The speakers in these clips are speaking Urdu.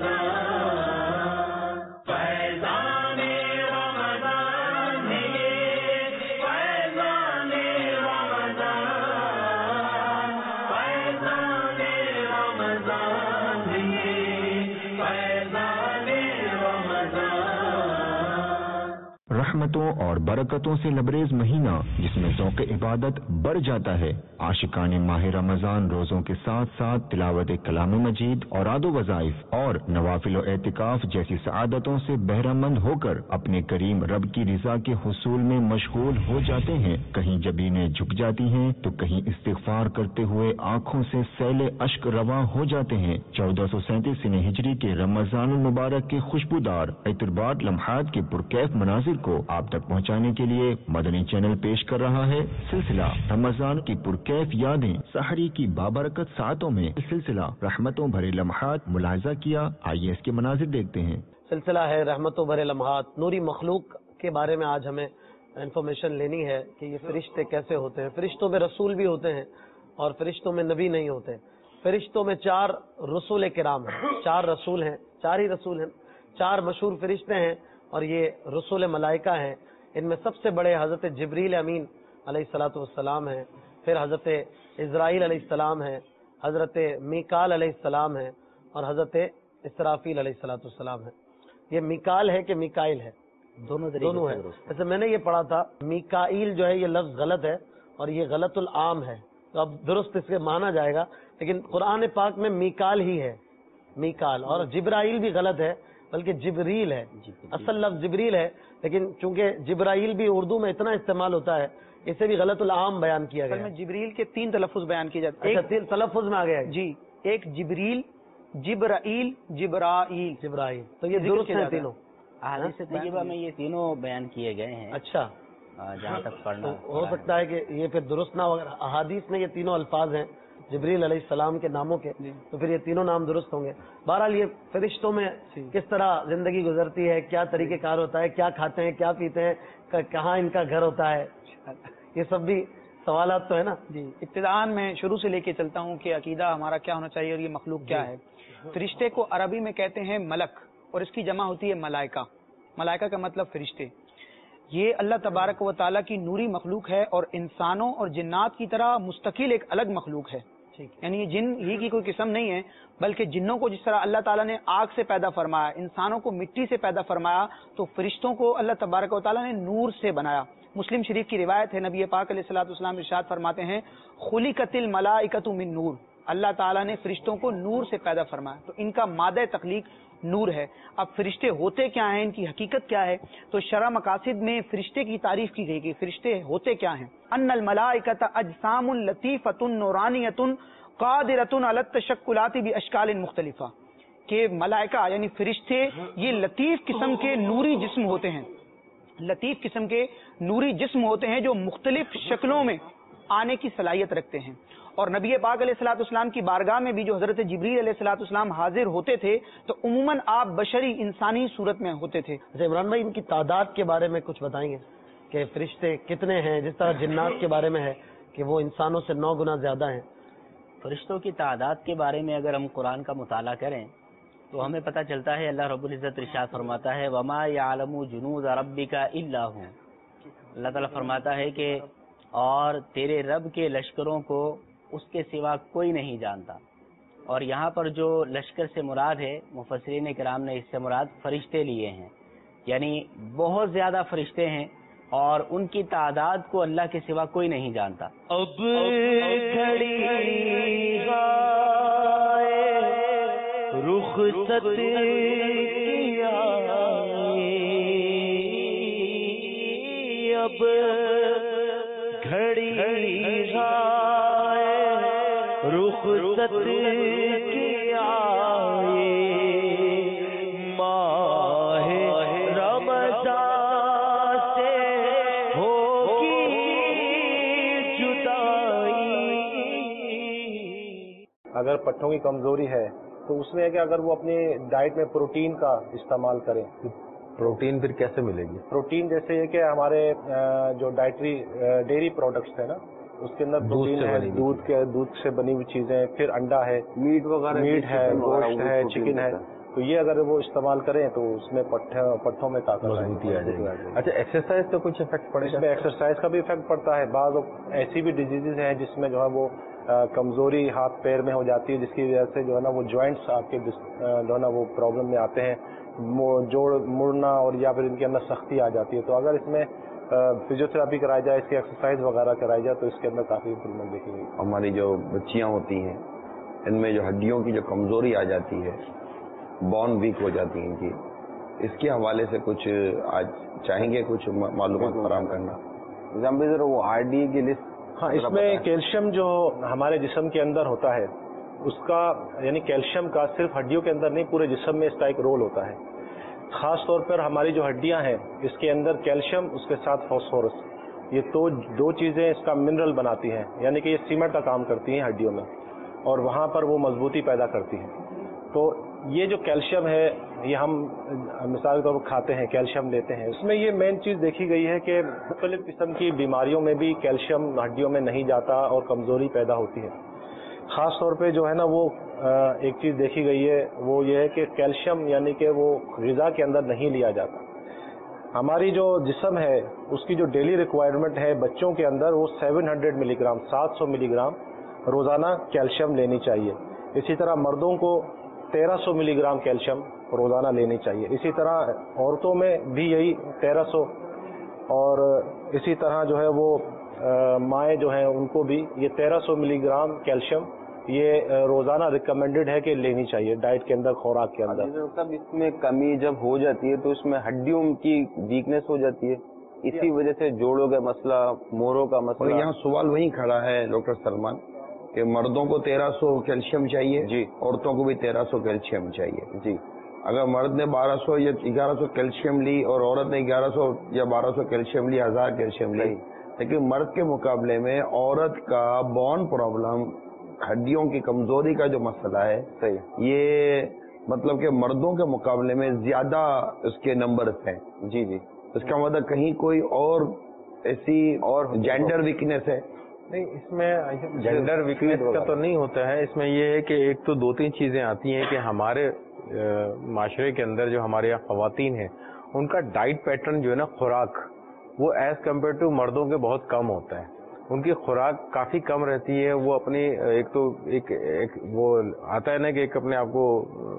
रहमतों और बरकतों से लबरेज महीना जिसमें ज़ौक़ इबादत बढ़ जाता है। आशिकाने माह रमज़ान रोज़ों के साथ साथ तिलावत कलाम मजीद और आदो वज़ाइफ और नवाफिल और एतिकाफ जैसी सआदतों से बहरामंद होकर अपने करीम रब की रिज़ा के हुसूल में मशगूल हो जाते हैं। कहीं जबीनें झुक जाती हैं तो कहीं इस्तिग़फ़ार करते हुए आंखों से सैले अश्क रवां हो जाते हैं। 1437 सिने हिजरी के रमज़ानुल मुबारक के खुशबूदार इतरबात लम्हात के पुरकैफ मनाजिर को आप तक पहुंचाने के लिए मदनी चैनल पेश कर रहा है सिलसिला रमजान की पुरकैफ यादें। सहरी की बाबरकत सातों में सिलसिला रहमतों भरे लम्हात मुलाहिजा किया। आइए इसके मनाजिर देखते हैं। सिलसिला है रहमतों भरे लम्हात। नूरी मखलूक के बारे में आज हमें इंफॉर्मेशन लेनी है कि ये फरिश्ते कैसे होते हैं। फरिश्तों में रसूल भी होते हैं और फरिश्तों में नबी नहीं होते। फरिश्तों में 4 रसूल किराम हैं, 4 रसूल हैं, 4 ही रसूल हैं, 4 मशहूर फरिश्ते हैं और ये रसूल मलाइका हैं। इनमें सबसे बड़े हज़रत जिब्रील अमीन अलैहिस्सलातु वस्सलाम हैं, फिर हज़रत इज़राइल अलैहिस्सलाम हैं, हज़रत मीकाल अलैहिस्सलाम हैं और हज़रत इसराफील अलैहिस्सलातु वस्सलाम हैं। ये मीकाल है कि मीकाइल है? दोनों है। वैसे मैंने ये पढ़ा था मीकाइल जो है ये लफ्ज़ गलत है और ये गलतुल आम है, तो अब दुरुस्त इसके माना जाएगा, लेकिन कुरान पाक में मीकाल ही है, मीकाल। और जिब्राइल भी गलत है बल्कि जिब्रील है। असल लफ्ज जिब्रील है, लेकिन चूंकि जिब्राइल भी उर्दू में इतना इस्तेमाल होता है इसे भी गलतुल आम बयान किया गया है। जिब्रील के 3 तलफ़ुज़ बयान किए जाते हैं। अच्छा, 3 तलफ़ुज़ में आ गया है जी। एक जिब्रील, जिब्राइल, जिब्राइल, जिब्राइल। तो ये दुरुस्त है तीनों। अहादीस तय्यबा में ये तीनों बयान किए गए हैं। अच्छा, जहाँ तक पढ़ना तो हो सकता है कि ये फिर दुरुस्त ना हो। अगर अहादीस में ये तीनों अल्फाज हैं जिब्रील अलैहिस्सलाम के नामों के, तो फिर ये तीनों नाम दुरुस्त होंगे। बहरहाल ये फरिश्तों में किस तरह जिंदगी गुजरती है, क्या तरीक़ेकार होता है, क्या खाते हैं, क्या पीते हैं, कहाँ इनका घर होता है, ये सब भी सवालात तो है ना जी। इब्तिदान में शुरू से लेके चलता हूँ कि अकीदा हमारा क्या होना चाहिए और ये मखलूक क्या है। फरिश्ते को अरबी में कहते हैं मलक और इसकी जमा होती है मलाइका। मलाइका का मतलब फरिश्ते। ये अल्लाह तबारक व तआला की नूरी मखलूक है और इंसानों और जिन्नात की तरह मुस्तकिल एक अलग मखलूक है। यानी ये जिन ही की कोई किस्म नहीं है, बल्कि जिन्नों को जिस तरह अल्लाह ताला ने आग से पैदा फरमाया, इंसानों को मिट्टी से पैदा फरमाया, तो फरिश्तों को अल्लाह तबारक व तआला ने नूर से बनाया। मुस्लिम शरीफ की रिवायत है, नबी पाक अलैहिस्सलातु वस्सलाम इरशाद फरमाते हैं, खुलिकतिल मलाइकतु मिन नूर। अल्लाह ताला ने फरिश्तों को नूर से पैदा फरमाया, तो इनका मादे तख्लीक नूर है। अब फरिश्ते होते क्या हैं, इनकी हकीकत क्या है, तो शरअ मकासिद में फरिश्ते की तारीफ की गई कि फरिश्ते होते क्या हैं। अन्नल मलाइकत अजसामुन लतीफतुन नूरानियतुन कादिरतुन अला तशक्कुलाति बि अशकालिन मुख्तलिफा। के मलाइका यानी फरिश्ते ये लतीफ किस्म के नूरी जिस्म होते हैं, लतीफ किस्म के नूरी जिस्म होते हैं जो मुख्तलिफ शक्लों में आने की सलाहियत रखते हैं। और नबी पाक अलैहिस्सलातु वस्सलाम की बारगाह में भी जो हजरत जिब्रील अलैहिस्सलातु वस्सलाम हाजिर होते थे तो उम्मन आप बशरी इंसानी सूरत में होते थे। अच्छा इमरान भाई, इनकी तादाद के बारे में कुछ बताएंगे कि फरिश्ते कितने हैं? जिस तरह जिन्नात के बारे में है कि वो इंसानों से 9 गुना ज्यादा हैं। फरिश्तों की तादाद के बारे में अगर हम कुरान का मुताला करें तो हमें पता चलता है अल्लाह रब्बुल इज्जत इरशाद फरमाता है, वमा यालमु जुनूद रब्बिका इल्ला हु। अल्लाह ताला फरमाता है कि और तेरे रब के लश्करों को उसके सिवा कोई नहीं जानता। और यहाँ पर जो लश्कर से मुराद है, मुफस्सिरीन किराम ने इससे मुराद फरिश्ते लिए हैं, यानी बहुत ज्यादा फरिश्ते हैं और उनकी तादाद को अल्लाह के सिवा कोई नहीं जानता। अब घड़ी रुखसत किया, अब घड़ी रुखसत किया, माह रमज़ान से होगी जुदाई। अगर पट्टों की कमजोरी है तो उसमें है कि अगर वो अपनी डाइट में प्रोटीन का इस्तेमाल करें। प्रोटीन फिर कैसे मिलेगी? प्रोटीन जैसे है कि हमारे जो डाइटरी डेयरी प्रोडक्ट्स है ना, उसके अंदर प्रोटीन है, दूध से बनी हुई चीजें, फिर अंडा है, मीट वगैरह, मीट है, गोश्त है, चिकन है, تو یہ اگر وہ استعمال کریں تو اس میں پٹھوں میں طاقت مضبوطی آ جائے گی. اچھا ایکسرسائز تو کچھ افیکٹ پڑے اس گا؟ میں ایکسرسائز کا بھی افیکٹ پڑتا ہے. بعض ایسی بھی ڈیزیزز ہیں جس میں جو ہے وہ کمزوری ہاتھ پیر میں ہو جاتی ہے، جس کی وجہ سے جو ہے نا وہ جوائنٹس آپ کے جو ہے نا وہ پرابلم میں آتے ہیں، جوڑ مڑنا اور یا پھر ان کے اندر سختی آ جاتی ہے. تو اگر اس میں فزیو تھراپی کرائی جائے، اس کی ایکسرسائز وغیرہ کرائی جائے تو اس کے اندر کافی امپرومنٹ دیکھی گئی. ہماری جو بچیاں ہوتی ہیں ان میں جو ہڈیوں کی جو کمزوری آ جاتی ہے، بون ویک ہو جاتی ہیں ان کی، اس کے حوالے سے کچھ آج چاہیں گے کچھ معلومات فراہم کرنا؟ وہ آر ڈی کی لسٹ. ہاں، اس میں کیلشیم جو ہمارے جسم کے اندر ہوتا ہے اس کا، یعنی کیلشیم کا صرف ہڈیوں کے اندر نہیں پورے جسم میں اس کا ایک رول ہوتا ہے. خاص طور پر ہماری جو ہڈیاں ہیں اس کے اندر کیلشیم، اس کے ساتھ فاسفورس، یہ تو دو چیزیں اس کا منرل بناتی ہیں، یعنی کہ یہ سیمنٹ کا کام کرتی ہیں ہڈیوں میں اور وہاں پر وہ مضبوطی پیدا کرتی ہیں. تو یہ جو کیلشیم ہے یہ ہم مثال کے طور پر کھاتے ہیں، کیلشیم لیتے ہیں. اس میں یہ مین چیز دیکھی گئی ہے کہ مختلف قسم کی بیماریوں میں بھی کیلشیم ہڈیوں میں نہیں جاتا اور کمزوری پیدا ہوتی ہے. خاص طور پہ جو ہے نا وہ ایک چیز دیکھی گئی ہے وہ یہ ہے کہ کیلشیم یعنی کہ وہ غذا کے اندر نہیں لیا جاتا. ہماری جو جسم ہے اس کی جو ڈیلی ریکوائرمنٹ ہے بچوں کے اندر وہ 700 ملی گرام 700 ملی گرام روزانہ کیلشیم لینی چاہیے. اسی طرح مردوں کو 1300 ملی گرام کیلشیم روزانہ لینی چاہیے. اسی طرح عورتوں میں بھی یہی 1300، اور اسی طرح جو ہے وہ مائیں جو ہیں ان کو بھی یہ 1300 ملی گرام کیلشیم یہ روزانہ ریکمینڈڈ ہے کہ لینی چاہیے ڈائٹ کے اندر، خوراک کے اندر. سب اس میں کمی جب ہو جاتی ہے تو اس میں ہڈیوں کی ویکنیس ہو جاتی ہے، اسی وجہ سے جوڑوں کا مسئلہ، موڑوں کا مسئلہ. اور یہاں سوال وہی کھڑا ہے ڈاکٹر سلمان کہ مردوں کو 1300 کیلشیم چاہیے جی، عورتوں کو بھی 1300 کیلشیم چاہیے جی. اگر مرد نے 1200 یا 1100 کیلشیم لی اور عورت نے 1100 یا 1200 کیلشیم لی، 1000 کیلشیم لی، لیکن مرد کے مقابلے میں عورت کا بون پرابلم، ہڈیوں کی کمزوری کا جو مسئلہ ہے صحیح، یہ مطلب کہ مردوں کے مقابلے میں زیادہ اس کے نمبرز ہیں. جی جی، اس کا مطلب کہیں کوئی اور ایسی اور جینڈر ویکنیس ہے؟ نہیں، اس میں جینڈر ویکنیس کا تو نہیں ہوتا ہے. اس میں یہ ہے کہ ایک تو دو تین چیزیں آتی ہیں کہ ہمارے معاشرے کے اندر جو ہمارے یہاں خواتین ہیں ان کا ڈائٹ پیٹرن جو ہے نا، خوراک، وہ ایز کمپیئر ٹو مردوں کے بہت کم ہوتا ہے. ان کی خوراک کافی کم رہتی ہے. وہ اپنی ایک وہ آتا ہے نا کہ ایک اپنے آپ کو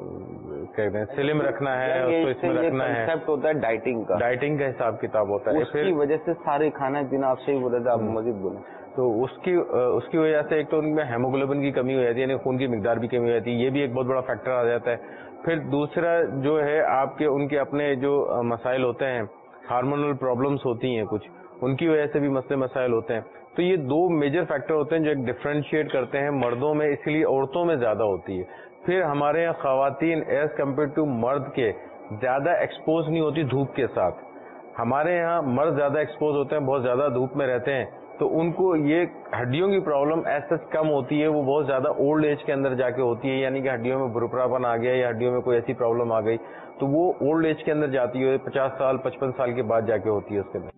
کہتے ہیں سلم رکھنا ہے، اس کو اس میں رکھنا ہے. کنسیپٹ ہوتا ہے ڈائٹنگ کا حساب کتاب ہوتا ہے. اس کی وجہ سے سارے کھانا پینا آپ سے ہی بولے تھے، آپ مزید بولیں. تو اس کی وجہ سے ایک تو ان میں ہیموگلوبن کی کمی ہو جاتی ہے، یعنی خون کی مقدار بھی کمی ہو جاتی ہے. یہ بھی ایک بہت بڑا فیکٹر آ جاتا ہے. پھر دوسرا جو ہے آپ کے ان کے اپنے جو مسائل ہوتے ہیں، ہارمونل پرابلمس ہوتی ہیں کچھ، ان کی وجہ سے بھی مسائل ہوتے ہیں. تو یہ دو میجر فیکٹر ہوتے ہیں جو ایک ڈفرینشیٹ کرتے ہیں مردوں میں، اس لیے عورتوں میں زیادہ ہوتی ہے. پھر ہمارے یہاں خواتین ایز کمپیئر ٹو مرد کے زیادہ ایکسپوز نہیں ہوتی دھوپ کے ساتھ. ہمارے یہاں مرد زیادہ ایکسپوز ہوتے ہیں، بہت زیادہ دھوپ میں رہتے ہیں، تو ان کو یہ ہڈیوں کی پرابلم ایسا کم ہوتی ہے. وہ بہت زیادہ اولڈ ایج کے اندر جا کے ہوتی ہے، یعنی کہ ہڈیوں میں بھرپراپن آ گیا یا ہڈیوں میں کوئی ایسی پرابلم آ گئی تو وہ اولڈ ایج کے اندر جاتی ہے، 50 سال 55 سال کے بعد جا کے ہوتی ہے اس کے اندر.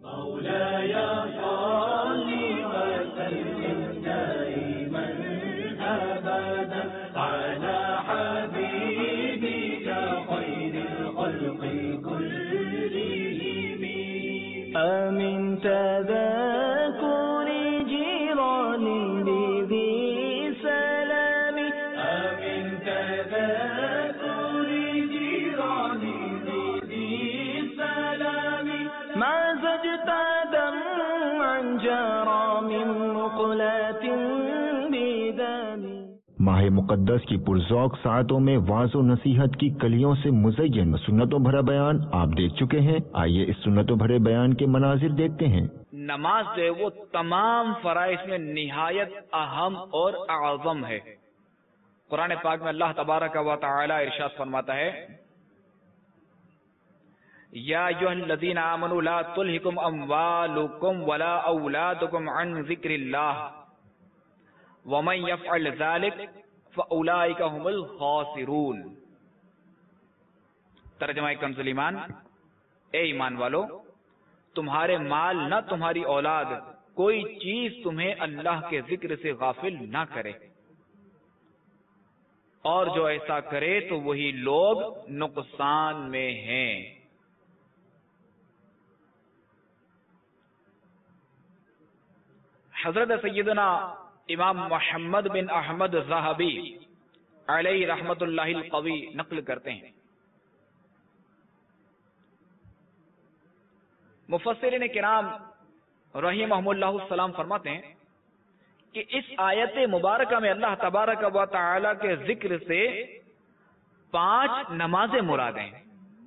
من تذاكر جيران بذي سلام، من تذاكر جيران بذي سلام، ما زجت دمعا جرى من مقلات بدم. ماہ مقدس کی پرذوق ساعتوں میں واعظ و نصیحت کی کلیوں سے مزین سنتوں بھرا بیان آپ دیکھ چکے ہیں. آئیے اس سنتوں بھرے بیان کے مناظر دیکھتے ہیں. نماز جو ہے وہ تمام فرائض میں نہایت اہم اور اعظم ہے. قرآن پاک میں اللہ تبارک و تعالی ارشاد فرماتا ہے، یا ایھا الذین آمنوا لا تلھکم اموالکم ولا اولادکم عن ذکر اللہ ومن یفعل ذلک فاولئک هم الخاسرون. ترجمہ کنز ایمان، اے ایمان والو، تمہارے مال نہ تمہاری اولاد کوئی چیز تمہیں اللہ کے ذکر سے غافل نہ کرے. اور جو ایسا کرے تو وہی لوگ نقصان میں ہیں۔ حضرت سیدنا امام محمد بن احمد ذہبی علیہ رحمت اللہ القوی نقل کرتے ہیں، مفسرین کرام رحمہم اللہ السلام فرماتے ہیں کہ اس آیت مبارکہ میں اللہ تبارک و تعالی کے ذکر سے 5 نمازیں مراد ہیں۔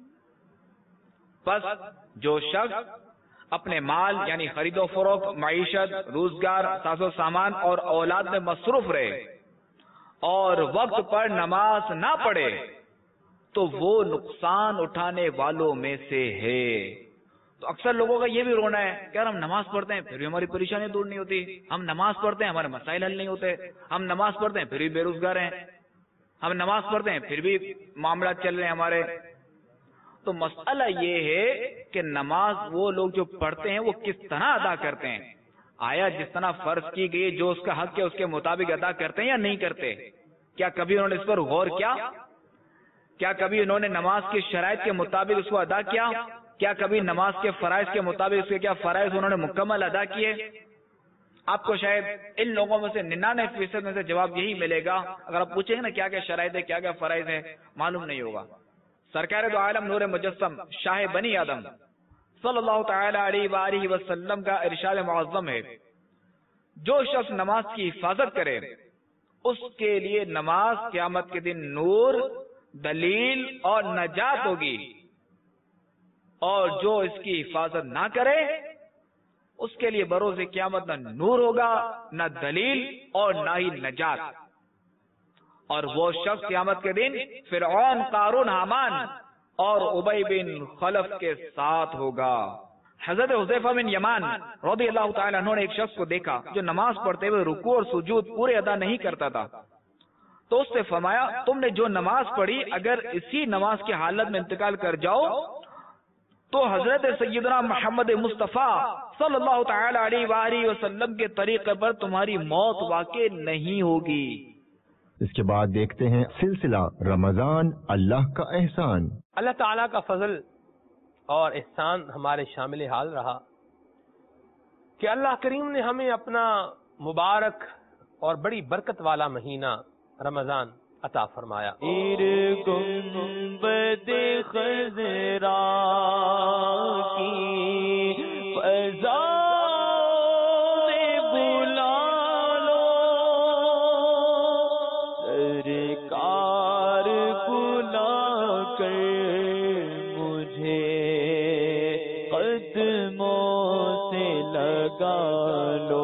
پس جو شخص اپنے مال یعنی خرید و فروخت، معیشت، روزگار، ساز و سامان اور اولاد میں مصروف رہے اور وقت پر نماز نہ پڑھے تو وہ نقصان اٹھانے والوں میں سے ہے۔ تو اکثر لوگوں کا یہ بھی رونا ہے کہ یار ہم نماز پڑھتے ہیں پھر بھی ہماری پریشانیاں دور نہیں ہوتی، ہم نماز پڑھتے ہیں ہمارے مسائل حل نہیں ہوتے، ہم نماز پڑھتے ہیں پھر بھی بے روزگار ہیں، ہم نماز پڑھتے ہیں پھر بھی معاملات چل رہے ہیں ہمارے۔ تو مسئلہ یہ ہے کہ نماز وہ لوگ جو پڑھتے ہیں وہ کس طرح ادا کرتے ہیں، آیا جس طرح فرض کی گئی جو اس کا حق ہے اس کے مطابق ادا کرتے ہیں یا نہیں کرتے؟ کیا کبھی انہوں نے اس پر غور کیا؟ کیا کبھی انہوں نے نماز کی شرائط کے مطابق اس کو ادا کیا؟ کیا کبھی نماز کے فرائض کے مطابق اس کے کیا فرائض انہوں نے مکمل ادا کیے؟ آپ کو شاید ان لوگوں میں سے 99% میں سے جواب یہی ملے گا۔ اگر آپ پوچھیں گے نا کیا کیا شرائط ہے، کیا کیا فرائض ہے، معلوم نہیں ہوگا۔ سرکار دو عالم نور مجسم شاہ بنی آدم صلی اللہ تعالی علیہ وآلہ وسلم کا ارشاد معظم ہے، جو شخص نماز کی حفاظت کرے اس کے لیے نماز قیامت کے دن نور، دلیل اور نجات ہوگی، اور جو اس کی حفاظت نہ کرے اس کے لیے بروز قیامت نہ نور ہوگا، نہ دلیل اور نہ ہی نجات، اور وہ شخص قیامت کے دن فرعون، قارون، حامان اور ابی بن خلف کے ساتھ ہوگا۔ حضرت حذیفہ بن یمان رضی اللہ تعالی عنہ نے ایک شخص کو دیکھا جو نماز پڑھتے ہوئے رکوع اور سجود پورے ادا نہیں کرتا تھا، تو اس سے فرمایا تم نے جو نماز پڑھی اگر اسی نماز کی حالت میں انتقال کر جاؤ تو حضرت سیدنا محمد مصطفیٰ صلی اللہ تعالی علیہ وآلہ وسلم کے طریقے پر تمہاری موت واقع نہیں ہوگی۔ اس کے بعد دیکھتے ہیں سلسلہ رمضان اللہ کا احسان۔ اللہ تعالیٰ کا فضل اور احسان ہمارے شامل حال رہا کہ اللہ کریم نے ہمیں اپنا مبارک اور بڑی برکت والا مہینہ رمضان عطا فرمایا۔ گنبد خضرا کی فضا میں بلا لو، سرکار بلا کر مجھے قدموں سے لگا لو۔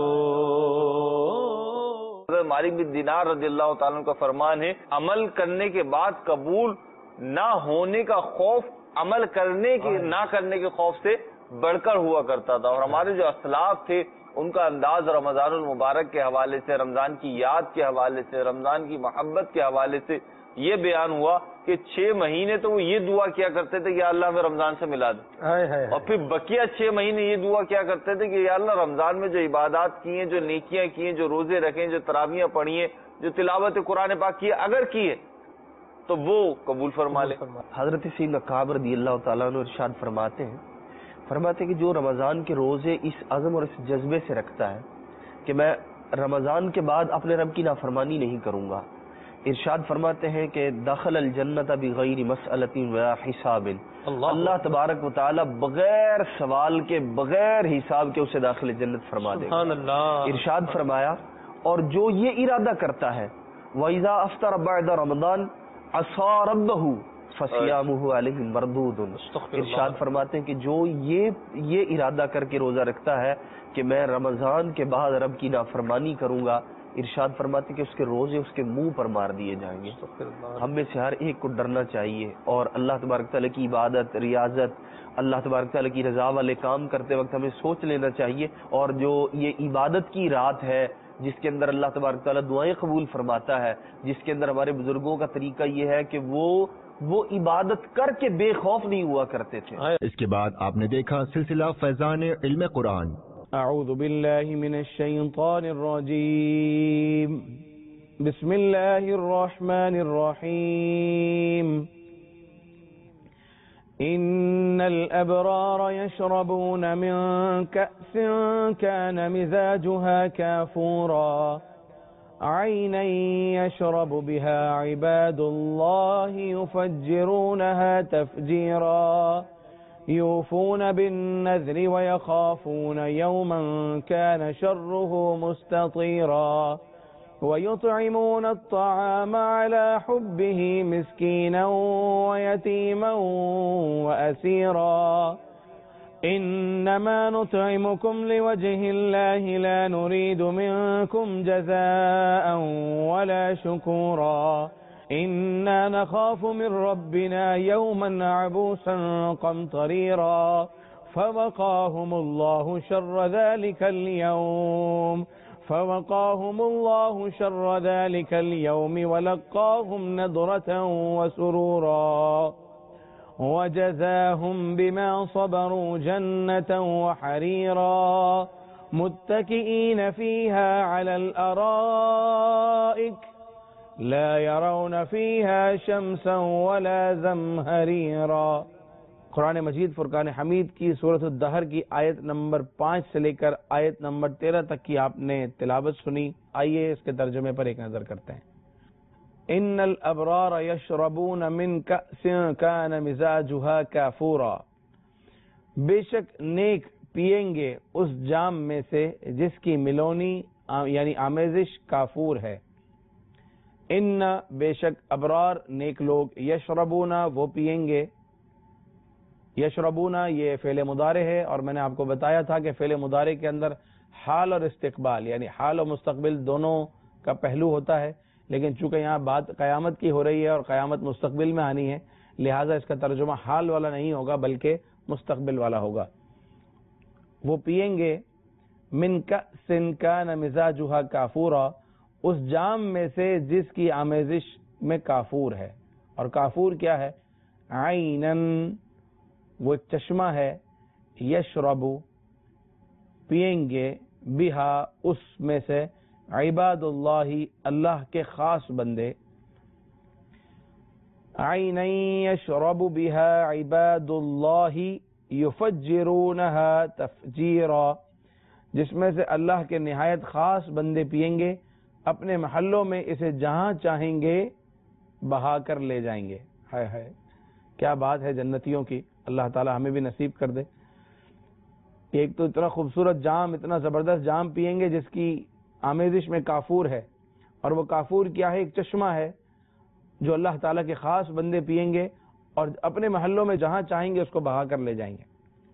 مالک بن دینار رضی اللہ تعالیٰ عنہ کا فرمان ہے، عمل کرنے کے بعد قبول نہ ہونے کا خوف عمل کرنے کے نہ کرنے کے خوف سے بڑھ کر ہوا کرتا تھا۔ اور ہمارے جو اسلاف تھے ان کا انداز رمضان المبارک کے حوالے سے، رمضان کی یاد کے حوالے سے، رمضان کی محبت کے حوالے سے یہ بیان ہوا کہ 6 مہینے تو وہ یہ دعا کیا کرتے تھے کہ یا اللہ ہمیں رمضان سے ملا دے، اور پھر بقیہ 6 مہینے یہ دعا کیا کرتے تھے کہ یا اللہ رمضان میں جو عبادات کی ہیں، جو نیکیاں کی ہیں، جو روزے رکھیں، جو تراویحیں پڑھی ہیں، جو تلاوت قرآن پاک کی ہے، اگر کی ہے تو وہ قبول فرما لے۔ حضرت سیدنا کعب رضی اللہ تعالیٰ عنہ ارشاد فرماتے ہیں کہ جو رمضان کے روزے اس عزم اور اس جذبے سے رکھتا ہے کہ میں رمضان کے بعد اپنے رب کی نافرمانی نہیں کروں گا، ارشاد فرماتے ہیں کہ دخل الجنت بغیر مسئلۃ ولا حساب، اللہ تبارک و تعالی بغیر سوال کے، بغیر حساب کے اسے داخل جنت فرما دے گا۔ ارشاد فرمایا اور جو یہ ارادہ کرتا ہے وَإِذَا أَفْطَرَ بَعْدَ رَمَضَانَ عَصَى رَبَّهُ فَصِيَامُهُ عَلَيْهِ مَرْدُودٌ۔ ارشاد فرماتے ہیں کہ جو یہ ارادہ کر کے روزہ رکھتا ہے کہ میں رمضان کے بعد رب کی نافرمانی کروں گا، ارشاد فرماتے ہیں کہ اس کے روزے اس کے منہ پر مار دیے جائیں گے۔ ہم میں سے ہر ایک کو ڈرنا چاہیے اور اللہ تبارک تعالیٰ کی عبادت، ریاضت، اللہ تبارک تعالیٰ کی رضا والے کام کرتے وقت ہمیں سوچ لینا چاہیے، اور جو یہ عبادت کی رات ہے جس کے اندر اللہ تبارک تعالیٰ دعائیں قبول فرماتا ہے، جس کے اندر ہمارے بزرگوں کا طریقہ یہ ہے کہ وہ عبادت کر کے بے خوف نہیں ہوا کرتے تھے۔ اس کے بعد آپ نے دیکھا سلسلہ فیضان علم قرآن۔ اعوذ باللہ من الشیطان الرجیم، بسم الله الرحمن الرحيم إن الأبرار يشربون من كأس كان مزاجها كافورا عينا يشرب بها عباد الله يفجرونها تفجيرا يوفون بالنذر ويخافون يوما كان شره مستطيرا ويطعمون الطعام على حبه مسكينا ويتيما وأسيرا إنما نطعمكم لوجه الله لا نريد منكم جزاء ولا شكورا إنا نخاف من ربنا يوما عبوسا قمطريرا فوقاهم الله شر ذلك اليوم ولقاهم نضرة وسرورا وجزاهم بما صبروا جنة وحريرا متكئين فيها على الأرائك لا يرون فيها شمسا ولا زمهريرا. قرآن مجید فرقان حمید کی سورۃ الدہر کی آیت نمبر 5 سے لے کر آیت نمبر 13 تک کی آپ نے تلاوت سنی. آئیے اس کے ترجمے پر ایک نظر کرتے ہیں. ان الابرار یشربون من کأس کان مزاجها کافورا. بے شک نیک پیئیں گے اس جام میں سے جس کی ملونی یعنی آمیزش کافور ہے. ان بے شک ابرار نیک لوگ یشربون وہ پیئیں گے. یشربون یہ فعل مضارع ہے اور میں نے آپ کو بتایا تھا کہ فعل مضارع کے اندر حال اور استقبال یعنی حال و مستقبل دونوں کا پہلو ہوتا ہے، لیکن چونکہ یہاں بات قیامت کی ہو رہی ہے اور قیامت مستقبل میں آنی ہے لہٰذا اس کا ترجمہ حال والا نہیں ہوگا بلکہ مستقبل والا ہوگا. وہ پیئیں گے من کأس کان مزاجها کافورا اس جام میں سے جس کی آمیزش میں کافور ہے. اور کافور کیا ہے؟ عینن وہ چشمہ ہے، یشربو پیئیں گے، بہا اس میں سے، عباد اللہ اللہ کے خاص بندے، عین یشرب بہا عباد اللہ یفجرونہا تفجیرا جس میں سے اللہ کے نہایت خاص بندے پیئیں گے، اپنے محلوں میں اسے جہاں چاہیں گے بہا کر لے جائیں گے. ہائے ہائے کیا بات ہے جنتیوں کی، اللہ تعالی ہمیں بھی نصیب کر دے. ایک تو اتنا خوبصورت جام، اتنا زبردست جام پیئیں گے جس کی آمیزش میں کافور ہے. اور وہ کافور کیا ہے؟ ایک چشمہ ہے جو اللہ تعالیٰ کے خاص بندے پیئیں گے اور اپنے محلوں میں جہاں چاہیں گے اس کو بہا کر لے جائیں گے.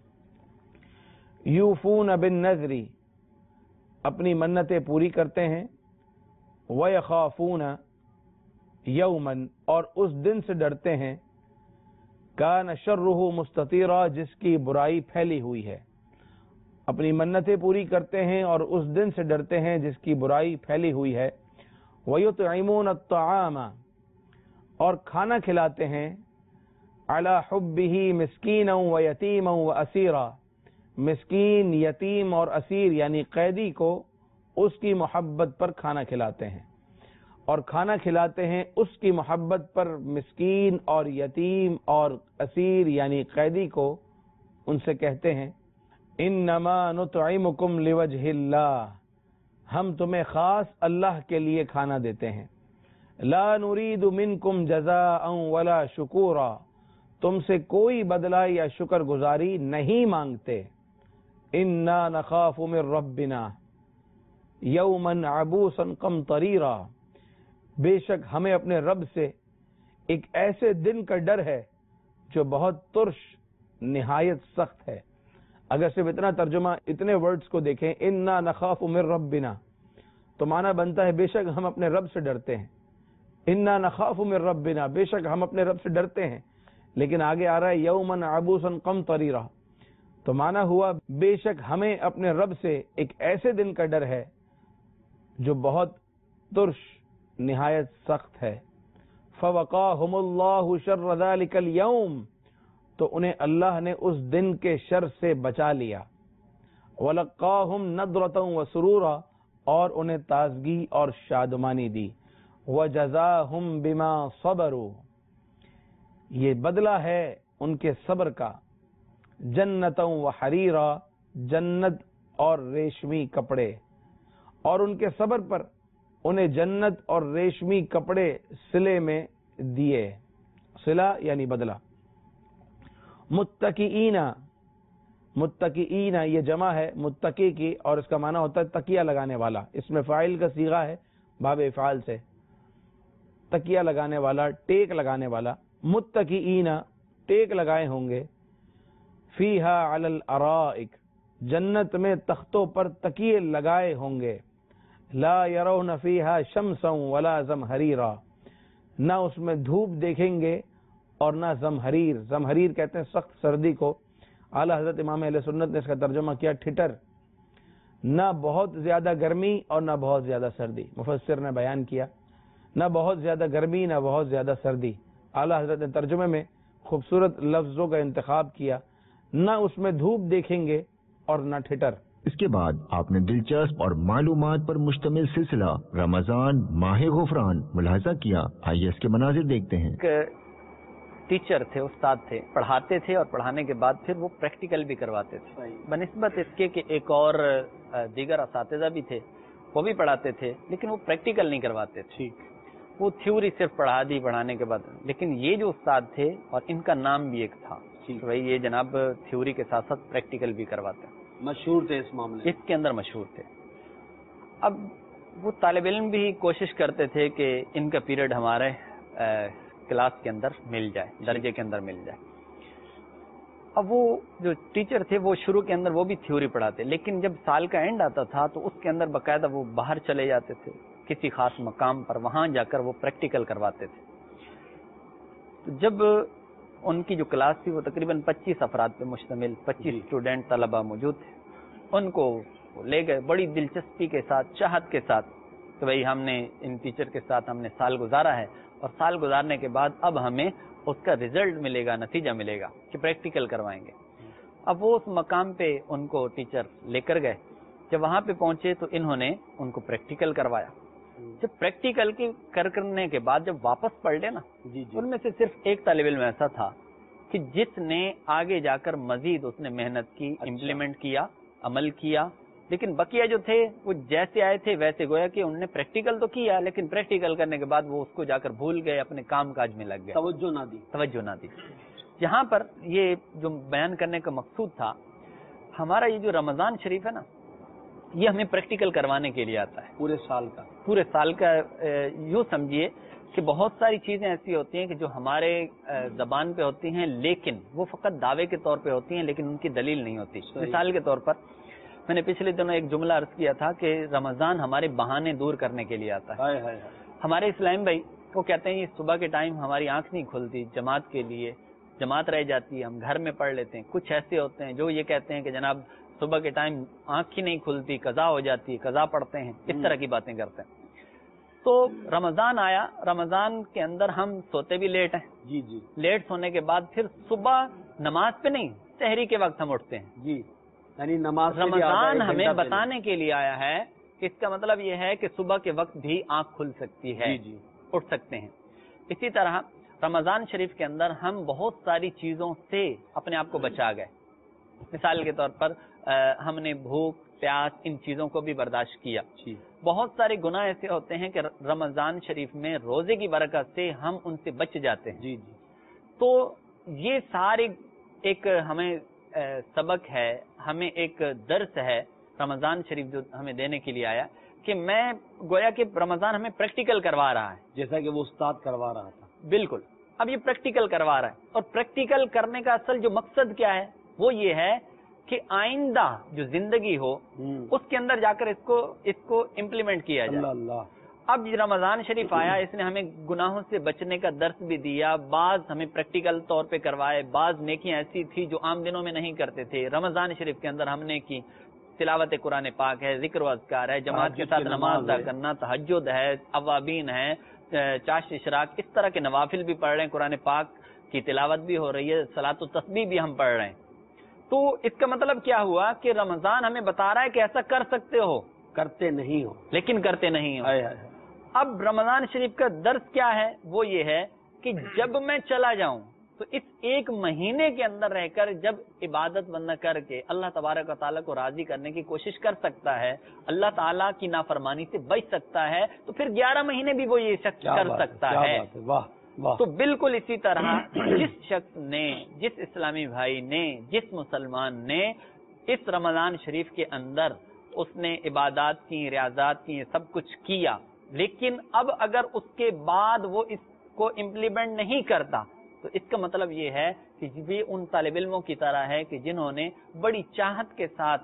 یوفون بالنذر اپنی منتیں پوری کرتے ہیں، وَيَخَافُونَ یومن اور اس دن سے ڈرتے ہیں، کان شرہ مستطیرا جس کی برائی پھیلی ہوئی ہے. اپنی منتیں پوری کرتے ہیں اور اس دن سے ڈرتے ہیں جس کی برائی پھیلی ہوئی ہے. وَيُطْعِمُونَ الطَّعَامَ اور کھانا کھلاتے ہیں، عَلَى حُبِّهِ مِسْكِينًا وَيَتِيمًا وَأَسِيرًا مسکین، یتیم اور اسیر یعنی قیدی کو اس کی محبت پر کھانا کھلاتے ہیں. اور کھانا کھلاتے ہیں اس کی محبت پر مسکین اور یتیم اور اسیر یعنی قیدی کو. ان سے کہتے ہیں انما نطعمکم لوجہ اللہ ہم تمہیں خاص اللہ کے لیے کھانا دیتے ہیں. لا نرید منکم جزاء ولا شکورا تم سے کوئی بدلہ یا شکر گزاری نہیں مانگتے. انا نخاف من ربنا یوما عبوسا قمطریرا بے شک ہمیں اپنے رب سے ایک ایسے دن کا ڈر ہے جو بہت ترش نہایت سخت ہے. اگر صرف اتنا ترجمہ اتنے ورڈز کو دیکھیں انا نخاف من ربنا تو معنی بنتا ہے بے شک ہم اپنے رب سے ڈرتے ہیں. انا نخاف من ربنا بے شک ہم اپنے رب سے ڈرتے ہیں. لیکن آگے آ رہا ہے یوما عبوسا قمطریرا تو معنی ہوا بے شک ہمیں اپنے رب سے ایک ایسے دن کا ڈر ہے جو بہت ترش نہایت سخت ہے. فوقاہم اللہ شر ذلک اليوم تو انہیں اللہ نے اس دن کے شر سے بچا لیا. ولقاہم نضرۃ وسرورا اور انہیں تازگی اور شادمانی دی. وجزاہم بما صبروا، یہ بدلہ ہے ان کے صبر کا، جنتوں و حریرا، جنت اور ریشمی کپڑے، اور ان کے صبر پر انہیں جنت اور ریشمی کپڑے صلے میں دیے، صلہ یعنی بدلہ۔ متکئین، متکئین یہ جمع ہے متکی کی، اور اس کا معنی ہوتا ہے تکیہ لگانے والا، اس میں فاعل کا صیغہ ہے باب افعال سے، تکیہ لگانے والا، ٹیک لگانے والا۔ متکئین ٹیک لگائے ہوں گے، فیہا علی الارائک جنت میں تختوں پر تکیے لگائے ہوں گے، لا یرون فیہا شمسا ولا زمہریرا، نہ اس میں دھوپ دیکھیں گے اور نہ زمہریر، زمہریر کہتے ہیں سخت سردی کو، اعلیٰ حضرت امام اہل سنت نے اس کا ترجمہ کیا ٹھٹر، نہ بہت زیادہ گرمی اور نہ بہت زیادہ سردی، مفسر نے بیان کیا نہ بہت زیادہ گرمی نہ بہت زیادہ سردی۔ اعلیٰ حضرت نے ترجمے میں خوبصورت لفظوں کا انتخاب کیا، نہ اس میں دھوپ دیکھیں گے اور نہ ٹھٹر۔ اس کے بعد آپ نے دلچسپ اور معلومات پر مشتمل سلسلہ رمضان ماہ غفران ملاحظہ کیا، آئیے اس کے مناظر دیکھتے ہیں۔ ٹیچر تھے، استاد تھے، پڑھاتے تھے اور پڑھانے کے بعد پھر وہ پریکٹیکل بھی کرواتے تھے، بنسبت اس کے کہ ایک اور دیگر اساتذہ بھی تھے وہ بھی پڑھاتے تھے لیکن وہ پریکٹیکل نہیں کرواتے تھے، وہ تھیوری صرف پڑھا دی پڑھانے کے بعد، لیکن یہ جو استاد تھے اور ان کا نام بھی ایک تھا بھائی یہ جناب تھیوری کے ساتھ ساتھ پریکٹیکل بھی کرواتے ہیں، مشہور تھے اس معاملے، اس کے اندر مشہور تھے۔ اب وہ طالب علم بھی کوشش کرتے تھے کہ ان کا پیریڈ ہمارے کلاس کے اندر مل جائے، درجے کے اندر مل جائے۔ اب وہ جو ٹیچر تھے وہ شروع کے اندر وہ بھی تھیوری پڑھاتے، لیکن جب سال کا اینڈ آتا تھا تو اس کے اندر باقاعدہ وہ باہر چلے جاتے تھے کسی خاص مقام پر، وہاں جا کر وہ پریکٹیکل کرواتے تھے۔ تو جب ان کی جو کلاس تھی وہ تقریباً 25 افراد پہ مشتمل، 25 اسٹوڈنٹ طلبہ موجود تھے، ان کو لے گئے بڑی دلچسپی کے ساتھ، چاہت کے ساتھ کہ بھائی ہم نے ان ٹیچر کے ساتھ ہم نے سال گزارا ہے اور سال گزارنے کے بعد اب ہمیں اس کا ریزلٹ ملے گا، نتیجہ ملے گا کہ پریکٹیکل کروائیں گے۔ اب وہ اس مقام پہ ان کو ٹیچر لے کر گئے، جب وہاں پہ پہنچے تو انہوں نے ان کو پریکٹیکل کروایا۔ جب پریکٹیکل کی کرنے کے بعد جب واپس پڑھ لے نا، ان میں سے صرف ایک طالب علم ایسا تھا کہ جس نے آگے جا کر مزید اس نے محنت کی، امپلیمنٹ کیا، عمل کیا، لیکن بقیہ جو تھے وہ جیسے آئے تھے ویسے، گویا کہ انہوں نے پریکٹیکل تو کیا لیکن پریکٹیکل کرنے کے بعد وہ اس کو جا کر بھول گئے، اپنے کام کاج میں لگ گئے، توجہ نہ دی۔ یہاں پر یہ جو بیان کرنے کا مقصود تھا، ہمارا یہ جو رمضان شریف ہے نا، یہ ہمیں پریکٹیکل کروانے کے لیے آتا ہے، پورے سال کا یوں سمجھیے کہ بہت ساری چیزیں ایسی ہوتی ہیں کہ جو ہمارے زبان پہ ہوتی ہیں لیکن وہ فقط دعوے کے طور پہ ہوتی ہیں لیکن ان کی دلیل نہیں ہوتی۔ مثال کے طور پر میں نے پچھلے دنوں ایک جملہ عرض کیا تھا کہ رمضان ہمارے بہانے دور کرنے کے لیے آتا ہے۔ ہمارے اسلام بھائی وہ کہتے ہیں صبح کے ٹائم ہماری آنکھ نہیں کھلتی جماعت کے لیے، جماعت رہ جاتی ہے، ہم گھر میں پڑھ لیتے ہیں۔ کچھ ایسے ہوتے ہیں جو یہ کہتے ہیں کہ جناب صبح کے ٹائم آنکھ ہی نہیں کھلتی، قضا ہو جاتی ہے، قضا پڑھتے ہیں، اس طرح کی باتیں کرتے ہیں۔ تو رمضان آیا، رمضان کے اندر ہم سوتے بھی لیٹ ہیں، لیٹ سونے کے بعد پھر صبح نماز پہ نہیں، سحری کے وقت ہم اٹھتے ہیں، یعنی نماز رمضان ہمیں بتانے کے لیے آیا ہے کہ اس کا مطلب یہ ہے کہ صبح کے وقت بھی آنکھ کھل سکتی ہے، اٹھ سکتے ہیں۔ اسی طرح رمضان شریف کے اندر ہم بہت ساری چیزوں سے اپنے آپ کو بچا گئے۔ مثال کے طور پر ہم نے بھوک، پیاس، ان چیزوں کو بھی برداشت کیا۔ بہت سارے گناہ ایسے ہوتے ہیں کہ رمضان شریف میں روزے کی برکت سے ہم ان سے بچ جاتے ہیں۔ تو یہ سارے ایک ہمیں سبق ہے، ہمیں ایک درس ہے رمضان شریف جو ہمیں دینے کے لیے آیا کہ میں گویا کہ رمضان ہمیں پریکٹیکل کروا رہا ہے، جیسا کہ وہ استاد کروا رہا تھا۔ بالکل، اب یہ پریکٹیکل کروا رہا ہے، اور پریکٹیکل کرنے کا اصل جو مقصد کیا ہے وہ یہ ہے کہ آئندہ جو زندگی ہو اس کے اندر جا کر اس کو امپلیمنٹ کیا جائے۔ اب رمضان شریف آیا، اس نے ہمیں گناہوں سے بچنے کا درس بھی دیا، بعض ہمیں پریکٹیکل طور پہ کروائے، بعض نیکیاں ایسی تھی جو عام دنوں میں نہیں کرتے تھے، رمضان شریف کے اندر ہم نے کی۔ تلاوت قرآن پاک ہے، ذکر و اذکار ہے، جماعت کے ساتھ نماز ادا کرنا، تہجد ہے، اوابین ہے، چاشت اشراق، اس طرح کے نوافل بھی پڑھ رہے ہیں، قرآن پاک کی تلاوت بھی ہو رہی ہے، صلاۃ و تسبیح بھی ہم پڑھ رہے ہیں۔ تو اس کا مطلب کیا ہوا کہ رمضان ہمیں بتا رہا ہے کہ ایسا کر سکتے ہو، کرتے نہیں ہو، لیکن کرتے نہیں ہو۔ اب رمضان شریف کا درس کیا ہے؟ وہ یہ ہے کہ جب میں چلا جاؤں تو اس ایک مہینے کے اندر رہ کر جب عبادت بندہ کر کے اللہ تبارک و تعالیٰ کو راضی کرنے کی کوشش کر سکتا ہے، اللہ تعالیٰ کی نافرمانی سے بچ سکتا ہے، تو پھر 11 مہینے بھی وہ یہ شخص کر سکتا ہے۔ تو بالکل اسی طرح جس شخص نے، جس اسلامی بھائی نے، جس مسلمان نے اس رمضان شریف کے اندر اس نے عبادات کی، ریاضات کی، سب کچھ کیا، لیکن اب اگر اس کے بعد وہ اس کو امپلیمنٹ نہیں کرتا، تو اس کا مطلب یہ ہے کہ بھی ان طالب علموں کی طرح ہے کہ جنہوں نے بڑی چاہت کے ساتھ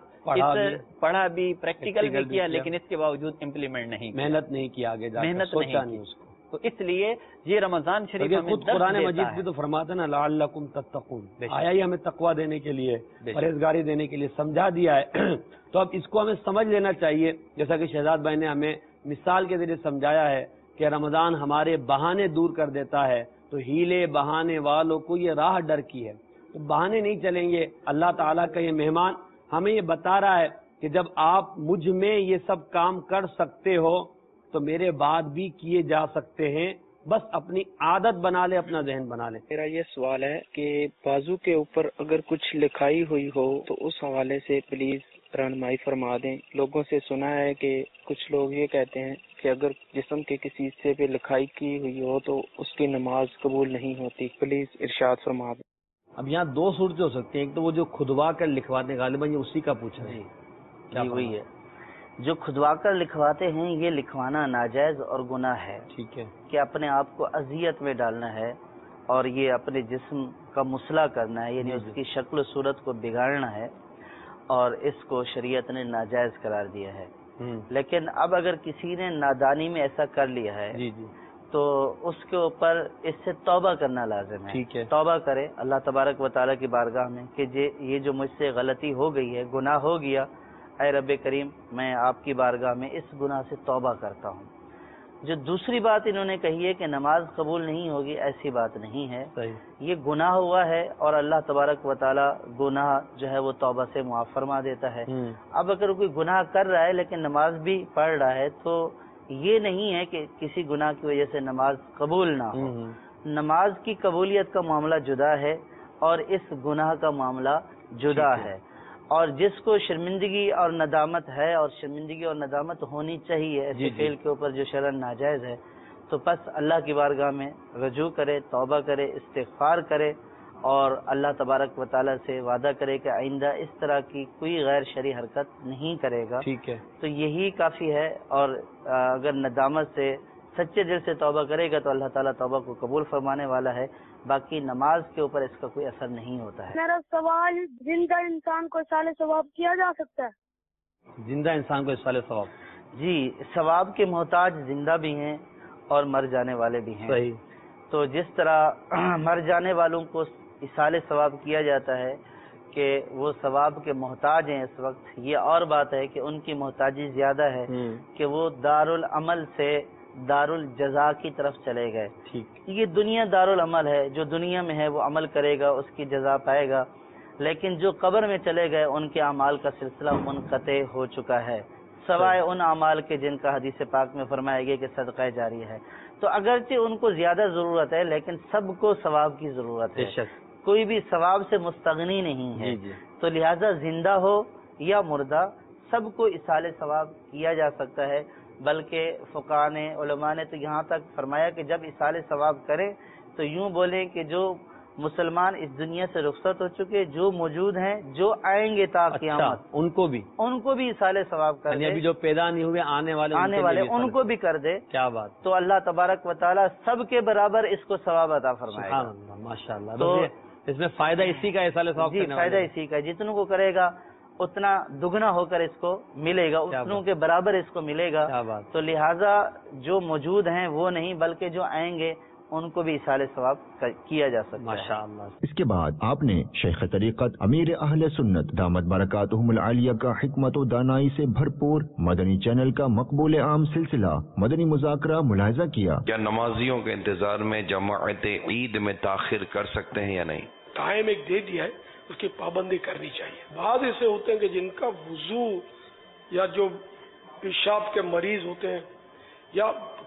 پڑھا بھی، پریکٹیکل بھی کیا، لیکن اس کے باوجود امپلیمنٹ نہیں کیا، محنت نہیں کی، آگے محنت نہیں کی۔ تو اس لیے یہ رمضان شریف خود قرآن مجید بھی تو فرماتا ہے نا لعلکم تتقون، آیا ہی ہمیں تقویٰ دینے کے لیے، پرہیزگاری دینے کے لیے سمجھا دیا ہے۔ تو اب اس کو ہمیں سمجھ لینا چاہیے، جیسا کہ شہزاد بھائی نے ہمیں مثال کے ذریعے سمجھایا ہے کہ رمضان ہمارے بہانے دور کر دیتا ہے، تو ہیلے بہانے والوں کو یہ راہ ڈر کی ہے، تو بہانے نہیں چلیں گے۔ اللہ تعالیٰ کا یہ مہمان ہمیں یہ بتا رہا ہے کہ جب آپ مجھ میں یہ سب کام کر سکتے ہو تو میرے بعد بھی کیے جا سکتے ہیں، بس اپنی عادت بنا لے، اپنا ذہن بنا لے۔ میرا یہ سوال ہے کہ بازو کے اوپر اگر کچھ لکھائی ہوئی ہو تو اس حوالے سے پلیز رہنمائی فرما دیں۔ لوگوں سے سنا ہے کہ کچھ لوگ یہ کہتے ہیں کہ اگر جسم کے کسی حصے پہ لکھائی کی ہوئی ہو تو اس کی نماز قبول نہیں ہوتی، پلیز ارشاد فرما دیں۔ اب یہاں دو صورتیں ہو سکتی ہیں، ایک تو وہ جو کھدوا کر لکھواتے ہیں، غالباً یہ اسی کا پوچھ رہے ہیں۔ جی وہی ہے، جو کھدوا کر لکھواتے ہیں یہ لکھوانا ناجائز اور گناہ ہے، ٹھیک ہے، کہ اپنے آپ کو اذیت میں ڈالنا ہے اور یہ اپنے جسم کا مصلح کرنا ہے، یعنی اس کی شکل و صورت کو بگاڑنا ہے، اور اس کو شریعت نے ناجائز قرار دیا ہے۔ لیکن اب اگر کسی نے نادانی میں ایسا کر لیا ہے تو اس کے اوپر اس سے توبہ کرنا لازم ہے، ٹھیک ہے، توبہ کرے اللہ تبارک و تعالیٰ کی بارگاہ میں کہ یہ جو مجھ سے غلطی ہو گئی ہے، گناہ ہو گیا، اے رب کریم میں آپ کی بارگاہ میں اس گناہ سے توبہ کرتا ہوں۔ جو دوسری بات انہوں نے کہی ہے کہ نماز قبول نہیں ہوگی، ایسی بات نہیں ہے، یہ گناہ ہوا ہے اور اللہ تبارک و تعالی گناہ جو ہے وہ توبہ سے معاف فرما دیتا ہے۔ اب اگر کوئی گناہ کر رہا ہے لیکن نماز بھی پڑھ رہا ہے تو یہ نہیں ہے کہ کسی گناہ کی وجہ سے نماز قبول نہ ہو، نماز کی قبولیت کا معاملہ جدا ہے اور اس گناہ کا معاملہ جدا ہے، اور جس کو شرمندگی اور ندامت ہے، اور شرمندگی اور ندامت ہونی چاہیے ایسے فعل کے اوپر جو شرعاً ناجائز ہے، تو بس اللہ کی بارگاہ میں رجوع کرے، توبہ کرے، استغفار کرے، اور اللہ تبارک و تعالیٰ سے وعدہ کرے کہ آئندہ اس طرح کی کوئی غیر شرعی حرکت نہیں کرے گا، ٹھیک ہے، تو یہی کافی ہے۔ اور اگر ندامت سے سچے دل سے توبہ کرے گا تو اللہ تعالیٰ توبہ کو قبول فرمانے والا ہے، باقی نماز کے اوپر اس کا کوئی اثر نہیں ہوتا ہے۔ میرا سوال، زندہ انسان کو اصال ثواب کیا جا سکتا ہے؟ زندہ انسان کو اصال ثواب؟ جی، ثواب کے محتاج زندہ بھی ہیں اور مر جانے والے بھی ہیں۔ صحیح۔ تو جس طرح مر جانے والوں کو اصال ثواب کیا جاتا ہے کہ وہ ثواب کے محتاج ہیں اس وقت، یہ اور بات ہے کہ ان کی محتاجی زیادہ ہے کہ وہ دارالعمل سے دارالجزا کی طرف چلے گئے۔ یہ دنیا دارالعمل ہے، جو دنیا میں ہے وہ عمل کرے گا، اس کی جزا پائے گا، لیکن جو قبر میں چلے گئے ان کے اعمال کا سلسلہ منقطع ہو چکا ہے، سوائے ان اعمال کے جن کا حدیث پاک میں فرمایا گیا کہ صدقہ جاریہ ہے۔ تو اگرچہ ان کو زیادہ ضرورت ہے لیکن سب کو ثواب کی ضرورت ہے، کوئی بھی ثواب سے مستغنی نہیں ہے، تو لہذا زندہ ہو یا مردہ سب کو اصال ثواب کیا جا سکتا ہے۔ بلکہ فقہاء نے، علماء نے تو یہاں تک فرمایا کہ جب اصال ثواب کریں تو یوں بولیں کہ جو مسلمان اس دنیا سے رخصت ہو چکے، جو موجود ہیں، جو آئیں گے تا قیامت، ان کو بھی اصال ثواب کر دے، ابھی جو پیدا نہیں ہوئے آنے والے ان کو بھی کر دے۔ کیا بات! تو اللہ تبارک و تعالیٰ سب کے برابر اس کو ثواب عطا فرمائے گا۔ ماشاء اللہ۔ تو اس میں فائدہ اسی کا اصال ثواب جی، فائدہ اسی کا، جتنوں کو کرے گا اتنا دگنا ہو کر اس کو ملے گا، اتنوں کے برابر اس کو ملے گا۔ تو لہٰذا جو موجود ہیں وہ نہیں بلکہ جو آئیں گے ان کو بھی اصال ثواب کیا جا سکتا ہے۔ ماشاءاللہ۔ اس کے بعد آپ نے شیخ طریقت امیر اہل سنت دامت برکاتہم العالیہ کا حکمت و دانائی سے بھرپور مدنی چینل کا مقبول عام سلسلہ مدنی مذاکرہ ملاحظہ کیا۔ کیا نمازیوں کے انتظار میں جماعت عید میں تاخیر کر سکتے ہیں یا نہیں؟ ٹائم ایک دے دیا ہے، اس کی پابندی کرنی چاہیے۔ بعض ایسے ہوتے ہیں کہ جن کا وضو یا جو پیشاب کے مریض ہوتے ہیں یا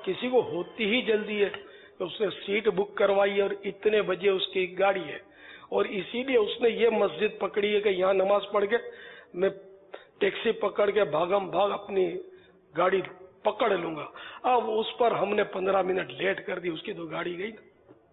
किसी को होती ही जल्दी है तो उसने सीट बुक करवाई और इतने बजे उसकी गाड़ी है और इसीलिए उसने ये मस्जिद पकड़ी है कि यहाँ नमाज पढ़ के मैं टैक्सी पकड़ के भागम भाग अपनी गाड़ी पकड़ लूंगा। अब उस पर हमने 15 मिनट लेट कर दी, उसकी तो गाड़ी गई ना।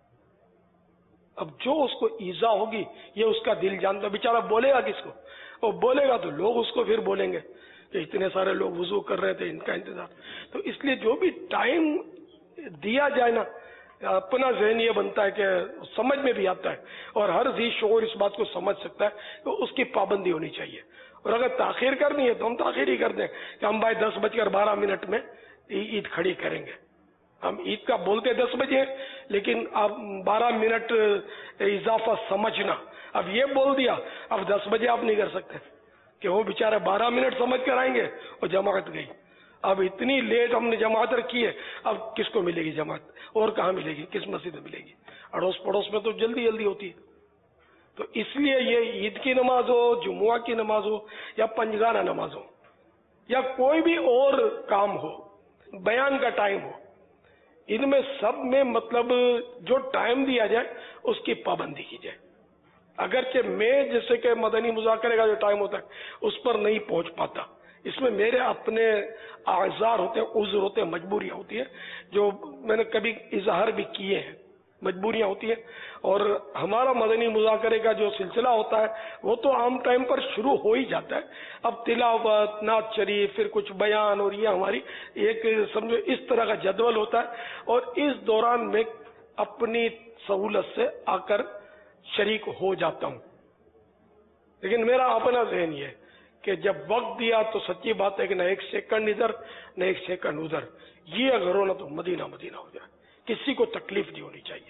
अब जो उसको ईजा होगी ये उसका दिल जानता, बेचारा बोलेगा किसको? और बोलेगा तो लोग उसको फिर बोलेंगे कि इतने सारे लोग वुजू कर रहे थे, इनका इंतजार। तो इसलिए जो भी टाइम दिया जाए ना, अपना ज़हन ये बनता है कि समझ में भी आता है और हर जी शोर इस बात को समझ सकता है तो उसकी पाबंदी होनी चाहिए। और अगर ताखीर करनी है तो हम ताखीर ही कर दें कि हम भाई 10:12 में ईद खड़ी करेंगे। हम ईद का बोलते 10 बजे, लेकिन अब 12 मिनट इजाफा समझना, अब ये बोल दिया अब 10 बजे आप नहीं कर सकते कि वो बेचारा 12 मिनट समझ कर आएंगे और जमात गई। अब इतनी लेट हमने जमात रखी है, अब किसको मिलेगी जमात और कहाँ मिलेगी, किस मस्जिद में मिलेगी? अड़ोस पड़ोस में तो जल्दी जल्दी होती है। तो इसलिए ये ईद की नमाज हो, जुमुआ की नमाज हो या पंजगाना नमाज हो या कोई भी और काम हो, बयान का टाइम हो, इनमें सब में मतलब जो टाइम दिया जाए उसकी पाबंदी की जाए। अगरचे मैं जैसे कि मदनी मुज़ाकरे का जो टाइम होता है उस पर नहीं पहुंच पाता, इसमें मेरे अपने आज़ार होते हैं, उज़्र होते हैं, मजबूरियां होती है जो मैंने कभी इजहार भी किए हैं, मजबूरियां होती है। और हमारा मदनी मुज़ाकरे का जो सिलसिला होता है वो तो आम टाइम पर शुरू हो ही जाता है। अब तिलावत, नात शरीफ, फिर कुछ बयान, और ये हमारी एक समझो इस तरह का जदवल होता है और इस दौरान मैं अपनी सहूलत से आकर शरीक हो जाता हूँ। लेकिन मेरा अपना ज़हन ये है कि जब वक्त दिया तो सच्ची बात है कि न एक सेकंड इधर न एक सेकंड उधर, ये अगर हो ना तो मदीना मदीना हो जाए, किसी को तकलीफ नहीं होनी चाहिए।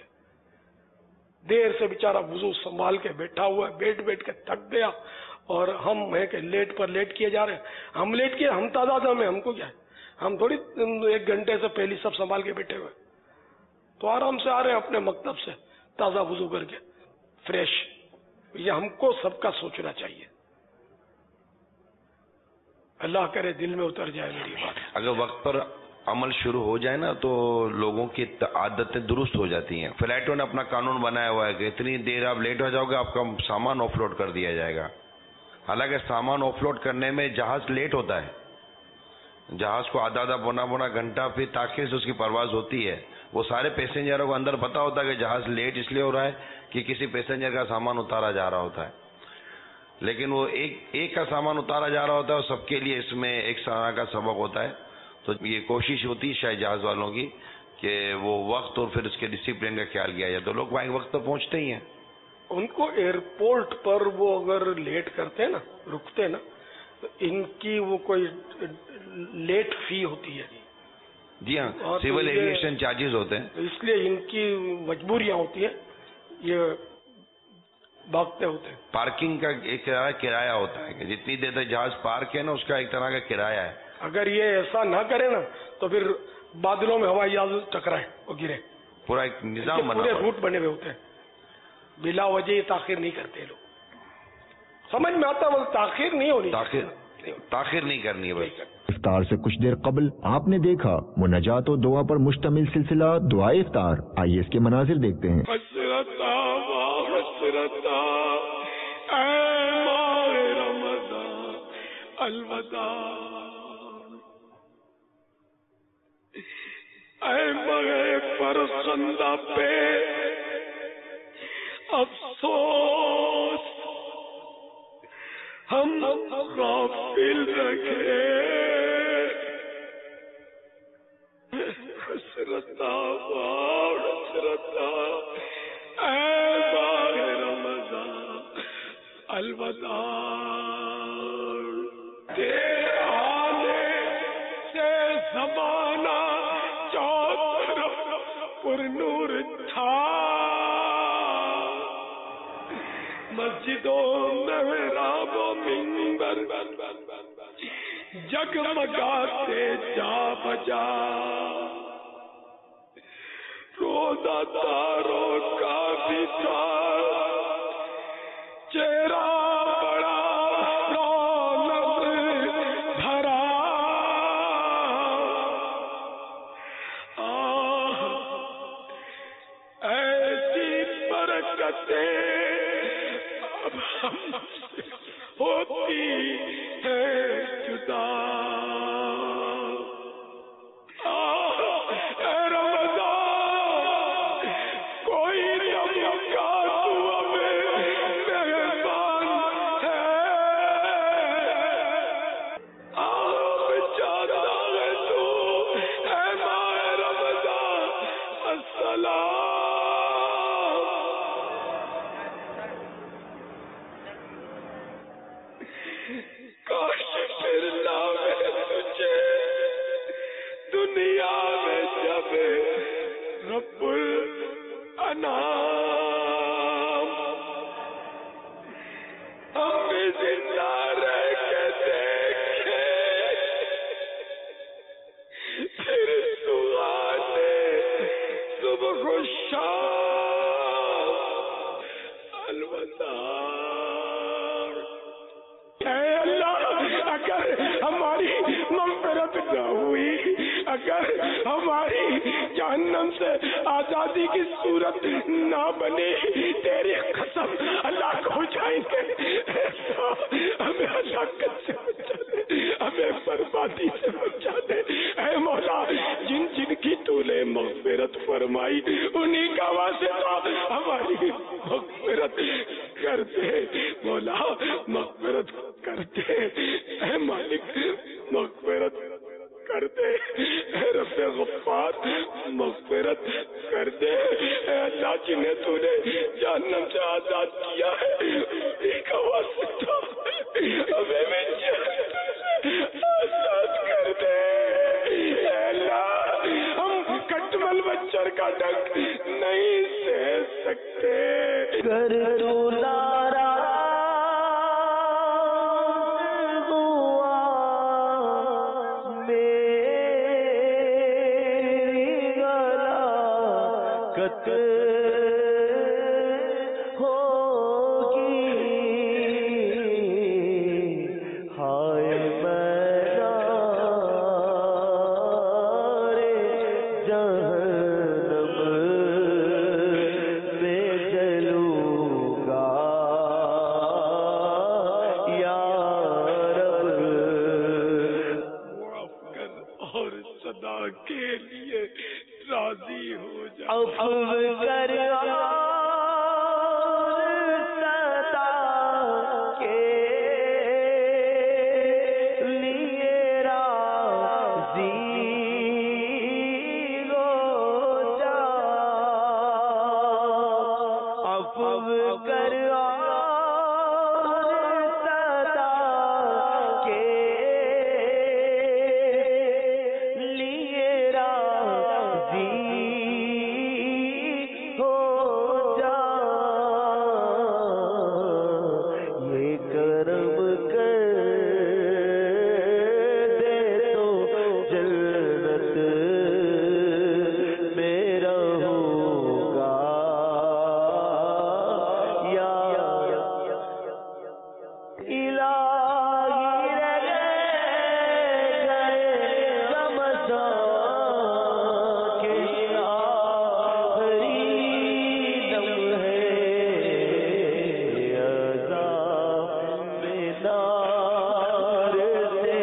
देर से बेचारा वुजू संभाल के बैठा हुआ है, बैठ के थक गया और हम है कि लेट पर लेट किए जा रहे हैं। हम लेट किए, हम तादाद में, हमको क्या है, हम थोड़ी 1 घंटे से पहले सब संभाल के बैठे हुए, तो आराम से आ रहे हैं अपने मकतब से ताज़ा वुजू करके फ्रेश। ये हमको सबका सोचना चाहिए। अल्लाह करे दिल में उतर जाए मेरी बात। अगर वक्त पर अमल शुरू हो जाए ना तो लोगों की आदतें दुरुस्त हो जाती हैं। फ्लाइटों ने अपना कानून बनाया हुआ है कि इतनी देर आप लेट हो जाओगे आपका सामान ऑफलोड कर दिया जाएगा। हालांकि सामान ऑफलोड करने में जहाज लेट होता है, जहाज को आधा पौना घंटा फिर ताखिर से उसकी परवाज होती है। वो सारे पैसेंजरों को अंदर पता होता है कि जहाज लेट इसलिए हो रहा है कि किसी पैसेंजर का सामान उतारा जा रहा होता है, लेकिन वो एक का सामान उतारा जा रहा होता है और सबके लिए इसमें एक सलाह का सबक होता है। तो ये कोशिश होती है शायद जहाज वालों की कि वो वक्त और फिर उसके डिसिप्लिन का ख्याल किया जाए, तो लोग वहाँ वक्त तो पहुँचते ही हैं। उनको एयरपोर्ट पर वो अगर लेट करते हैं ना, रुकते ना, तो इनकी वो कोई लेट फी होती है। जी हाँ, सिविल एविएशन चार्जेस होते हैं, तो इसलिए इनकी मजबूरियां होती है, ये भागते होते हैं। पार्किंग का एक तरह का किराया होता है कि जितनी देर तक जहाज पार्क है ना उसका एक तरह का किराया है। अगर ये ऐसा ना करे ना तो फिर बादलों में हवाई जहाज टकराए और गिरे। पूरा एक निजाम बना, पूरे रूट बने हुए होते हैं, बिला वजह ताखिर नहीं करते लोग। समझ में आता है, ताखिर नहीं होनी, ताखिर नहीं करनी है भाई। इफ्तार से कुछ देर कबल आपने देखा मुनाजात और दुआ पर मुश्तमिल सिलसिला दुआ इफ्तार। आइए इसके मनाजिर देखते हैं। अलविदा ऐ मगे फरसंदा पे अफसोस हम गाफिल रखे, हसरता हसरता ऐ माहे रमज़ान अलविदा। तेरे आने से ज़माना पुरनूर था, मस्जिदों मेहराबों मिंबर जगमगाते जा बजा, रोज़ादारों का भी था चेहरा बड़ा रौनक भरा, کاش پھر لاوے تجھے دنیا میں جب رب الانام ہم بھی زندہ رہ کے دیکھے پھر سہانے صبح و شام الوداع۔ اے اللہ اگر ہماری مغفرت نہ ہوئی، اگر ہماری جہنم سے آزادی کی صورت نہ بنی، تیری قسم اللہ کو جائیں گے ہمیں ہلاکت سے بچا دے، ہمیں بربادی سے بچا دے۔ اے مولا جن جن کی تو نے مغفرت فرمائی انہی کا واسطہ ہماری مغفرت کر دے مولا، مغفرت کر دے اے مالک، مغفرت کر دے اے رب غفار، مغفرت کر دے اے اللہ جنہیں تو نے جہنم سے آزاد کیا ہے انہی کا واسطہ ہمیں بھی آزاد کر دے اے اللہ۔ ہم کٹمل بچر کا ڈنگ نہیں سہ سکتے، گر تو ناراض ہوا میری ہلاکت ہوگی، ہائے میدان جہنم میں جلوں گا یا رب۔ معاف کر اور صدا کے لیے راضی ہو جا، عفو کر اور صدا کے لیے راضی ہو جا، عفو کر اور صدا کے لیے راضی ہو جا، یہ کرم کر دے تو جنت میں رہوں گا یا الہی رہ گئے رمضان کے آخری دم ہے، عذاب میں نار سے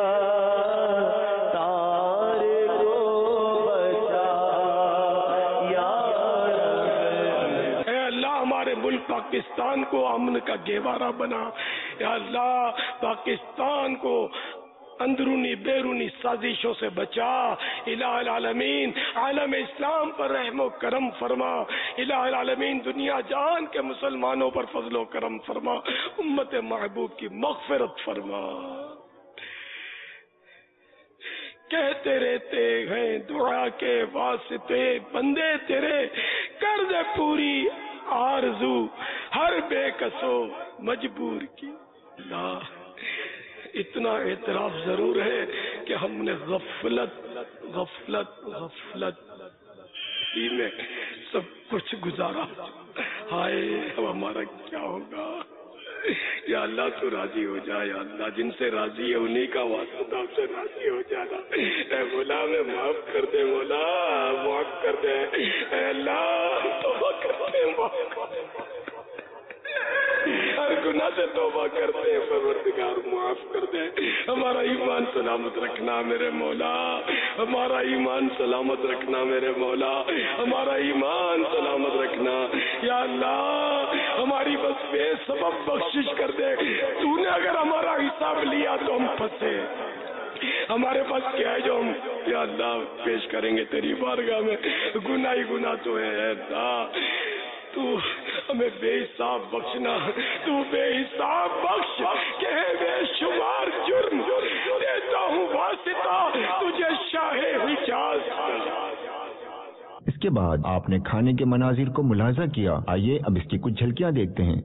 تار کو بچا یا رب۔ اے اللہ ہمارے ملک پاکستان کو امن کا گہوارہ بنا، یا اللہ پاکستان کو اندرونی بیرونی سازشوں سے بچا، الہ العالمین عالم اسلام پر رحم و کرم فرما، الہ العالمین دنیا جان کے مسلمانوں پر فضل و کرم فرما، امت محبوب کی مغفرت فرما۔ کہتے رہتے ہیں دعا کے واسطے بندے تیرے، کر دے پوری آرزو ہر بے کسو مجبور کی۔ اللہ اتنا اعتراف ضرور ہے کہ ہم نے غفلت میں سب کچھ گزارا، ہائے اب ہمارا کیا ہوگا؟ یا اللہ تو راضی ہو جا، یا اللہ جن سے راضی ہے انہی کا واسطہ ہم سے راضی ہو جانا۔ اے مولا ہمیں معاف کر دے، مولا معاف کر دے، اے اللہ توبہ کرتے ہیں، معاف کر دے، ہر گناہ سے توبہ کرتے ہیں، پروردگار معاف کر دے۔ ہمارا ایمان سلامت رکھنا میرے مولا، ہمارا ایمان سلامت رکھنا میرے مولا، ہمارا ایمان سلامت رکھنا یا اللہ۔ ہماری بس بے سبب بخشش کر دے، تو نے اگر ہمارا حساب لیا تو ہم پھنسے، ہمارے پاس کیا ہے جو ہم یا اللہ پیش کریں گے تیری بارگاہ میں؟ گناہ ہی گناہ تو ہے اے اللہ، تو ہمیں بے حساب بخشنا، تو بے حساب بخش کہ بے شمار جرم دیتا ہوں واسطہ تجھے شاہ حجاز۔ اس کے بعد آپ نے کھانے کے مناظر کو ملاحظہ کیا، آئیے اب اس کی کچھ جھلکیاں دیکھتے ہیں۔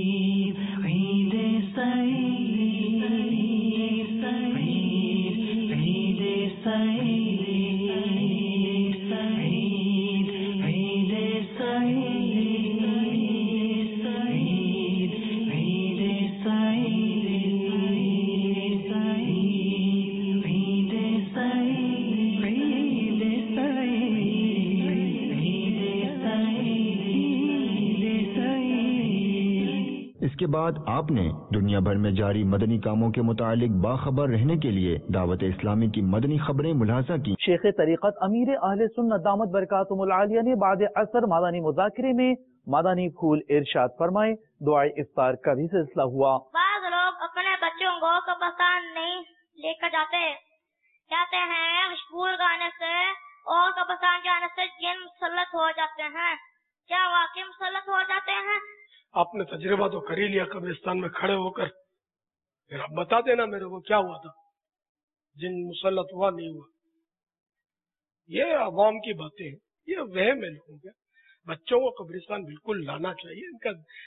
اس کے بعد آپ نے دنیا بھر میں جاری مدنی کاموں کے متعلق باخبر رہنے کے لیے دعوت اسلامی کی مدنی خبریں ملاحظہ کی۔ شیخ طریقت امیر اہل سنت دامت برکاتہم العالیہ نے بعد عصر مدنی مذاکرے میں مدنی پھول ارشاد فرمائے، دعائے افطار کا بھی سلسلہ ہوا۔ بعض لوگ اپنے بچوں کو قبرستان نہیں لے کر جاتے، کہتے ہیں مشغول گانے سے اور قبرستان جانے سے جن مسلط ہو جاتے ہیں، کیا واقعی مسلط ہو جاتے ہیں؟ آپ نے تجربہ تو کر ہی لیا قبرستان میں کھڑے ہو کر، پھر آپ بتا دینا میرے کو کیا ہوا تھا، جن مسلط ہوا نہیں ہوا۔ یہ عوام کی باتیں ہیں، یہ وہم ہے لوگوں کے۔ بچوں کو قبرستان بالکل لانا چاہیے، ان کا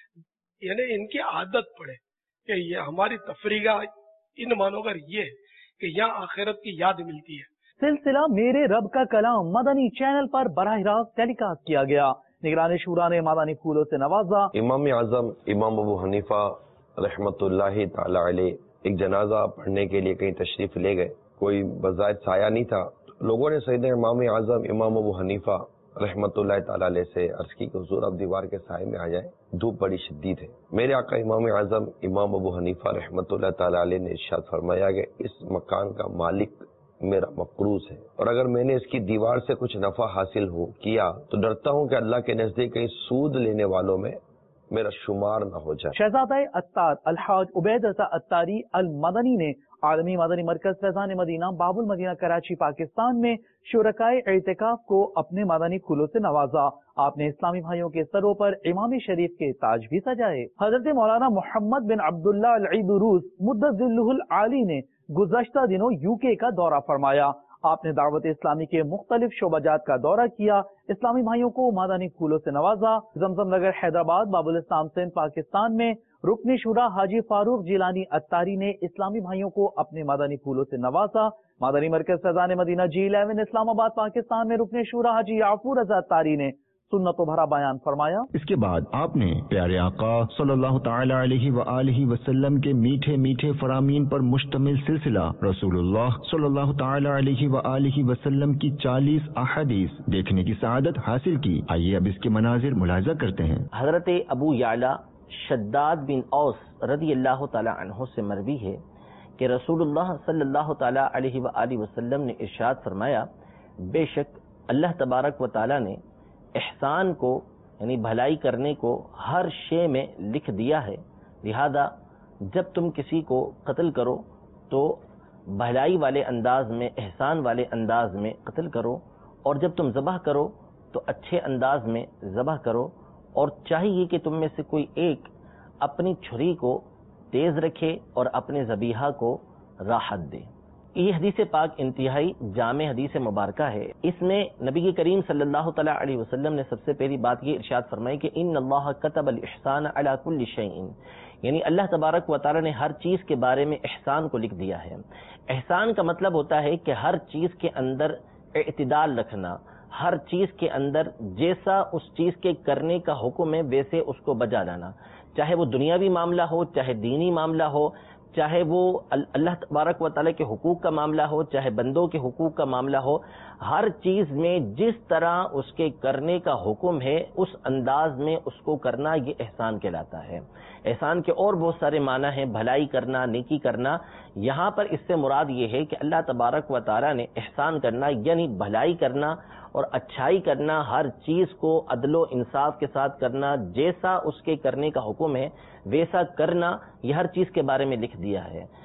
یعنی ان کی عادت پڑے کہ یہ ہماری تفریح ان مانو کر یہ ہے کہ یہاں آخرت کی یاد ملتی ہے۔ سلسلہ میرے رب کا کلام مدنی چینل پر براہ راست ٹیلی کاسٹ کیا گیا۔ نگران شورا نے مدنی پھولوں سے نوازا۔ امام اعظم امام ابو حنیفہ رحمت اللہ تعالی علیہ ایک جنازہ پڑھنے کے لیے کہیں تشریف لے گئے، کوئی بظاہر سایہ نہیں تھا، لوگوں نے سیدنا امام اعظم امام ابو حنیفہ رحمت اللہ تعالی علیہ سے عرض کی کہ حضور اب دیوار کے سائے میں آ جائیں، دھوپ بڑی شدید ہے۔ میرے آقا امام اعظم امام ابو حنیفہ رحمت اللہ تعالی علیہ نے ارشاد فرمایا کہ اس مکان کا مالک میرا مقروض ہے، اور اگر میں نے اس کی دیوار سے کچھ نفع حاصل کیا تو ڈرتا ہوں کہ اللہ کے نزدیک کہیں سود لینے والوں میں میرا شمار نہ ہو جائے۔ شہزادہ اتار الحاج عبید رضا اتاری المدنی نے عالمی مدنی مرکز فیضان مدینہ باب المدینہ کراچی پاکستان میں شرکائے اعتکاف کو اپنے مدنی پھولوں سے نوازا۔ آپ نے اسلامی بھائیوں کے سروں پر امام شریف کے تاج بھی سجائے۔ حضرت مولانا محمد بن عبداللہ العید روس مدت ذلہ العالی نے گزشتہ دنوں UK کا دورہ فرمایا۔ آپ نے دعوت اسلامی کے مختلف شعبہ جات کا دورہ کیا، اسلامی بھائیوں کو مدنی پھولوں سے نوازا۔ زمزم نگر حیدرآباد باب الاسلام سندھ پاکستان میں رکن شورا حاجی فاروق جیلانی اتاری نے اسلامی بھائیوں کو اپنے مدنی پھولوں سے نوازا۔ مدنی مرکز فیضان مدینہ G11 اسلام آباد پاکستان میں رکن شورا حاجی یعفور رضا اتاری نے سنت و بھرا بیان فرمایا۔ اس کے بعد آپ نے پیارے آقا صلی اللہ تعالی علیہ وآلہ وسلم کے میٹھے میٹھے فرامین پر مشتمل سلسلہ رسول اللہ صلی اللہ تعالی علیہ وآلہ وسلم کی 40 احادیث دیکھنے کی سعادت حاصل کی۔ آئیے اب اس کے مناظر ملاحظہ کرتے ہیں۔ حضرت ابو یعلا شداد بن اوس رضی اللہ تعالی عنہ سے مروی ہے کہ رسول اللہ صلی اللہ تعالی علیہ وآلہ وسلم نے ارشاد فرمایا، بے شک اللہ تبارک و تعالی نے احسان کو یعنی بھلائی کرنے کو ہر شے میں لکھ دیا ہے، لہذا جب تم کسی کو قتل کرو تو بھلائی والے انداز میں، احسان والے انداز میں قتل کرو، اور جب تم ذبح کرو تو اچھے انداز میں ذبح کرو، اور چاہیے کہ تم میں سے کوئی ایک اپنی چھری کو تیز رکھے اور اپنے ذبیحہ کو راحت دے۔ یہ حدیث پاک انتہائی جامع حدیث مبارکہ ہے۔ اس میں نبی کریم صلی اللہ تعالی علیہ وسلم نے سب سے پہلی بات یہ ارشاد فرمائی کہ ان اللہ کتب الاحسان علی کل شیء، یعنی اللہ تبارک و تعالی نے ہر چیز کے بارے میں احسان کو لکھ دیا ہے۔ احسان کا مطلب ہوتا ہے کہ ہر چیز کے اندر اعتدال رکھنا، ہر چیز کے اندر جیسا اس چیز کے کرنے کا حکم ہے ویسے اس کو بجا لانا، چاہے وہ دنیاوی معاملہ ہو، چاہے دینی معاملہ ہو، چاہے وہ اللہ تبارک و تعالیٰ کے حقوق کا معاملہ ہو، چاہے بندوں کے حقوق کا معاملہ ہو، ہر چیز میں جس طرح اس کے کرنے کا حکم ہے اس انداز میں اس کو کرنا، یہ احسان کہلاتا ہے۔ احسان کے اور بہت سارے معنی ہیں، بھلائی کرنا، نیکی کرنا۔ یہاں پر اس سے مراد یہ ہے کہ اللہ تبارک و تعالیٰ نے احسان کرنا یعنی بھلائی کرنا اور اچھائی کرنا، ہر چیز کو عدل و انصاف کے ساتھ کرنا، جیسا اس کے کرنے کا حکم ہے ویسا کرنا، یہ ہر چیز کے بارے میں لکھ دیا ہے۔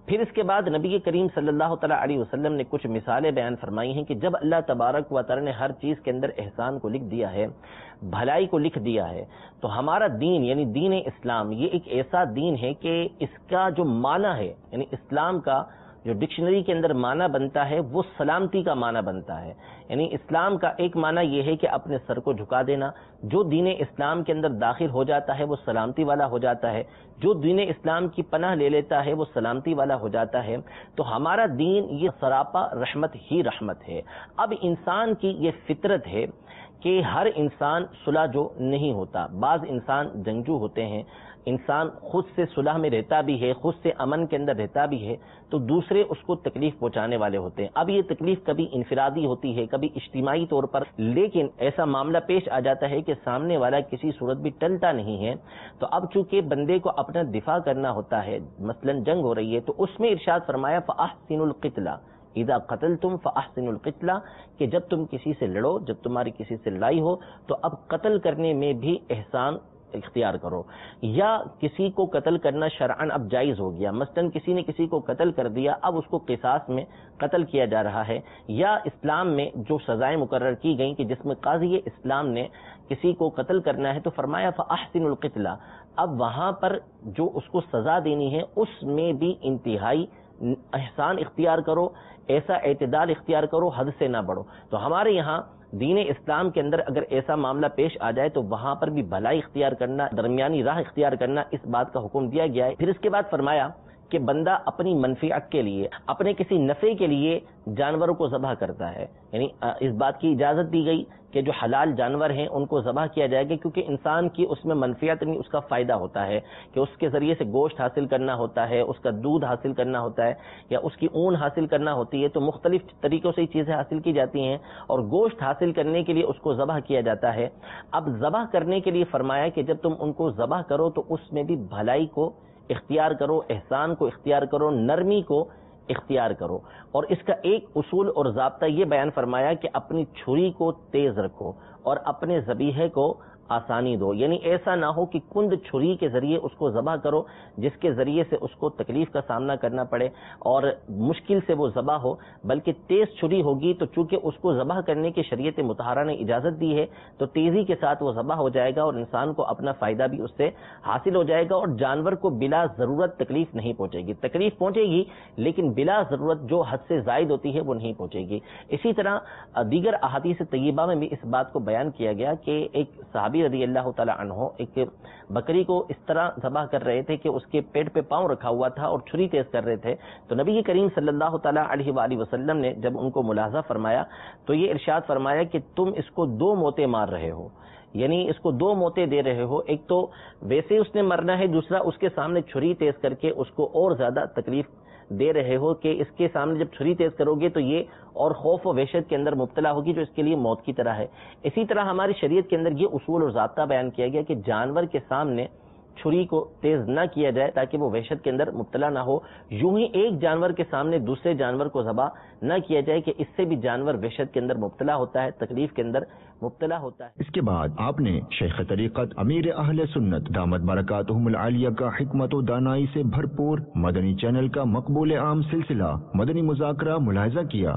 پھر اس کے بعد نبی کریم صلی اللہ تعالیٰ علیہ وسلم نے کچھ مثالیں بیان فرمائی ہیں کہ جب اللہ تبارک و تعالیٰ نے ہر چیز کے اندر احسان کو لکھ دیا ہے، بھلائی کو لکھ دیا ہے، تو ہمارا دین یعنی دین اسلام یہ ایک ایسا دین ہے کہ اس کا جو معنی ہے، یعنی اسلام کا جو ڈکشنری کے اندر معنی بنتا ہے وہ سلامتی کا معنی بنتا ہے. یعنی اسلام کا ایک معنی یہ ہے کہ اپنے سر کو جھکا دینا. جو دین اسلام کے اندر داخل ہو جاتا ہے وہ سلامتی والا ہو جاتا ہے، جو دین اسلام کی پناہ لے لیتا ہے وہ سلامتی والا ہو جاتا ہے. تو ہمارا دین یہ سراپا رحمت ہی رحمت ہے. اب انسان کی یہ فطرت ہے کہ ہر انسان صلح جو نہیں ہوتا، بعض انسان جنگجو ہوتے ہیں، انسان خود سے صلح میں رہتا بھی ہے، خود سے امن کے اندر رہتا بھی ہے، تو دوسرے اس کو تکلیف پہنچانے والے ہوتے ہیں. اب یہ تکلیف کبھی انفرادی ہوتی ہے، کبھی اجتماعی طور پر، لیکن ایسا معاملہ پیش آ جاتا ہے کہ سامنے والا کسی صورت بھی ٹلتا نہیں ہے. تو اب چونکہ بندے کو اپنا دفاع کرنا ہوتا ہے، مثلا جنگ ہو رہی ہے، تو اس میں ارشاد فرمایا فَأَحْسِنُوا الْقِتْلَ اذا قتلتم فاحسنوا القتل، کہ جب تم کسی سے لڑو، جب تمہاری کسی سے لڑائی ہو تو اب قتل کرنے میں بھی احسان اختیار کرو. یا کسی کو قتل کرنا شرعن اب جائز ہو گیا، مثلا کسی نے کسی کو قتل کر دیا، اب اس کو قصاص میں قتل کیا جا رہا ہے. یا اسلام میں جو سزائیں مقرر کی گئیں کہ جس میں قاضی اسلام نے کسی کو قتل کرنا ہے تو فرمایا فاحسنوا القتل، اب وہاں پر جو اس کو سزا دینی ہے اس میں بھی انتہائی احسان اختیار کرو، ایسا اعتدال اختیار کرو، حد سے نہ بڑھو. تو ہمارے یہاں دین اسلام کے اندر اگر ایسا معاملہ پیش آ جائے تو وہاں پر بھی بھلائی اختیار کرنا، درمیانی راہ اختیار کرنا، اس بات کا حکم دیا گیا ہے. پھر اس کے بعد فرمایا کہ بندہ اپنی منفعت کے لیے، اپنے کسی نفع کے لیے جانوروں کو ذبح کرتا ہے، یعنی اس بات کی اجازت دی گئی کہ جو حلال جانور ہیں ان کو ذبح کیا جائے گا، کیونکہ انسان کی اس میں منفعت نہیں، اس کا فائدہ ہوتا ہے کہ اس کے ذریعے سے گوشت حاصل کرنا ہوتا ہے، اس کا دودھ حاصل کرنا ہوتا ہے، یا اس کی اون حاصل کرنا ہوتی ہے. تو مختلف طریقوں سے چیزیں حاصل کی جاتی ہیں اور گوشت حاصل کرنے کے لیے اس کو ذبح کیا جاتا ہے. اب ذبح کرنے کے لیے فرمایا کہ جب تم ان کو ذبح کرو تو اس میں بھی بھلائی کو اختیار کرو، احسان کو اختیار کرو، نرمی کو اختیار کرو. اور اس کا ایک اصول اور ضابطہ یہ بیان فرمایا کہ اپنی چھری کو تیز رکھو اور اپنے ذبیحے کو آسانی دو. یعنی ایسا نہ ہو کہ کند چھری کے ذریعے اس کو ذبح کرو جس کے ذریعے سے اس کو تکلیف کا سامنا کرنا پڑے اور مشکل سے وہ ذبح ہو، بلکہ تیز چھری ہوگی تو چونکہ اس کو ذبح کرنے کی شریعت مطہرہ نے اجازت دی ہے تو تیزی کے ساتھ وہ ذبح ہو جائے گا اور انسان کو اپنا فائدہ بھی اس سے حاصل ہو جائے گا اور جانور کو بلا ضرورت تکلیف نہیں پہنچے گی. تکلیف پہنچے گی لیکن بلا ضرورت جو حد سے زائد ہوتی ہے وہ نہیں پہنچے گی. اسی طرح دیگر احادیث طیبہ میں بھی اس بات کو بیان کیا گیا کہ ایک صحابی رضی اللہ تعالی عنہ ایک بکری کو اس طرح ذبح کر رہے تھے کہ اس کے پیٹ پہ پاؤں رکھا ہوا تھا اور چھری تیز کر رہے تھے. تو نبی کریم صلی اللہ تعالی علیہ وآلہ وسلم نے جب ان کو ملاحظہ فرمایا تو یہ ارشاد فرمایا کہ تم اس کو دو موتیں مار رہے ہو، یعنی اس کو دو موتیں دے رہے ہو. ایک تو ویسے اس نے مرنا ہے، دوسرا اس کے سامنے چھری تیز کر کے اس کو اور زیادہ تکلیف دے رہے ہو کہ اس کے سامنے جب چھری تیز کرو گے تو یہ اور خوف و وحشت کے اندر مبتلا ہوگی جو اس کے لیے موت کی طرح ہے. اسی طرح ہماری شریعت کے اندر یہ اصول اور ضابطہ بیان کیا گیا کہ جانور کے سامنے چھری کو تیز نہ کیا جائے تاکہ وہ وحشت کے اندر مبتلا نہ ہو. یوں ہی ایک جانور کے سامنے دوسرے جانور کو ذبح نہ کیا جائے کہ اس سے بھی جانور وحشت کے اندر مبتلا ہوتا ہے، تکلیف کے اندر مبتلا ہوتا ہے. اس کے بعد آپ نے شیخ طریقت امیر اہل سنت دامت برکاتہم العالیہ کا حکمت و دانائی سے بھرپور مدنی چینل کا مقبول عام سلسلہ مدنی مذاکرہ ملاحظہ کیا.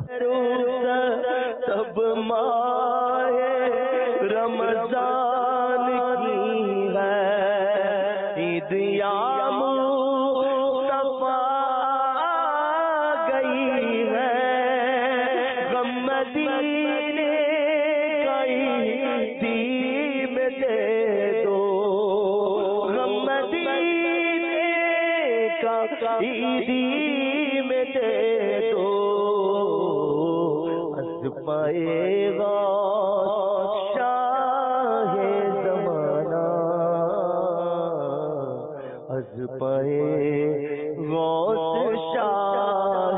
سب ماہ رمضان کی ہے عید یا مصطفیٰ گئی ہے، غم مدینے کا عیدی میں دے دو، غم مدینے کا عیدی میں دے دو، پائے گا شاہ زمانہ، از پائے غوث شاہ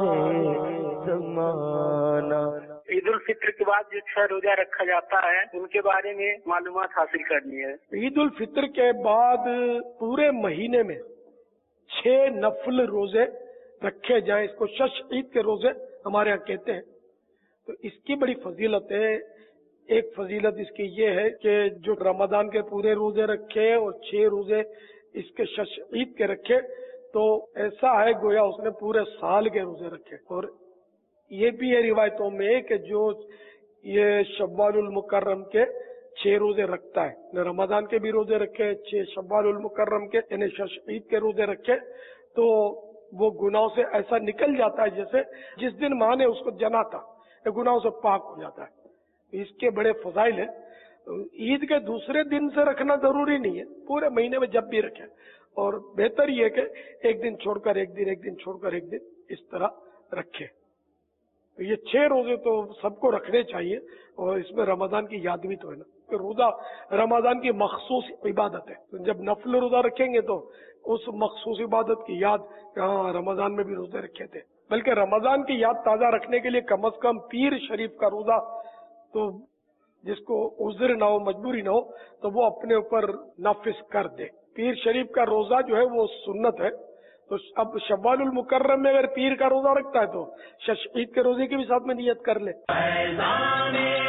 زمانہ. عید الفطر کے بعد جو 6 روزہ رکھا جاتا ہے ان کے بارے میں معلومات حاصل کرنی ہے. عید الفطر کے بعد پورے مہینے میں 6 نفل روزے رکھے جائیں، اس کو شش عید کے روزے ہمارے یہاں کہتے ہیں. تو اس کی بڑی فضیلت ہے. ایک فضیلت اس کی یہ ہے کہ جو رمضان کے پورے روزے رکھے اور 6 روزے اس کے شش عید کے رکھے तो ऐसा है गोया उसने पूरे साल के रोजे रखे। और ये भी है रिवायतों में कि जो ये शव्वालुल मुकर्रम के 6 रोजे रखता है, न रमजान के भी रोजे रखे, 6 शव्वालुल मुकर्रम के यानी ईद के रोजे रखे, तो वो गुनाहों से ऐसा निकल जाता है जैसे जिस दिन माँ ने उसको जना था, ये गुनाहों से पाक हो जाता है। इसके बड़े फजाइल है। ईद के दूसरे दिन से रखना जरूरी नहीं है, पूरे महीने में जब भी रखे, और बेहतर ये कि एक दिन छोड़कर एक दिन, एक दिन छोड़कर एक दिन, इस तरह रखे। तो ये 6 रोजे तो सबको रखने चाहिए, और इसमें रमजान की याद भी तो है ना, कि रोजा रमजान की मखसूस इबादत है। तो जब नफल रोजा रखेंगे तो उस मखसूस इबादत की याद, हाँ रमजान में भी रोजे रखे थे। बल्कि रमजान की याद ताजा रखने के लिए कम से कम पीर शरीफ का रोजा, तो जिसको उज़्र ना हो, मजबूरी ना हो, तो वो अपने ऊपर नाफिज कर दे। पीर शरीफ का रोजा जो है वो सुन्नत है। तो अब शव्वालुल मुकर्रम में अगर पीर का रोजा रखता है तो ईद के रोजे की भी साथ में नियत कर ले।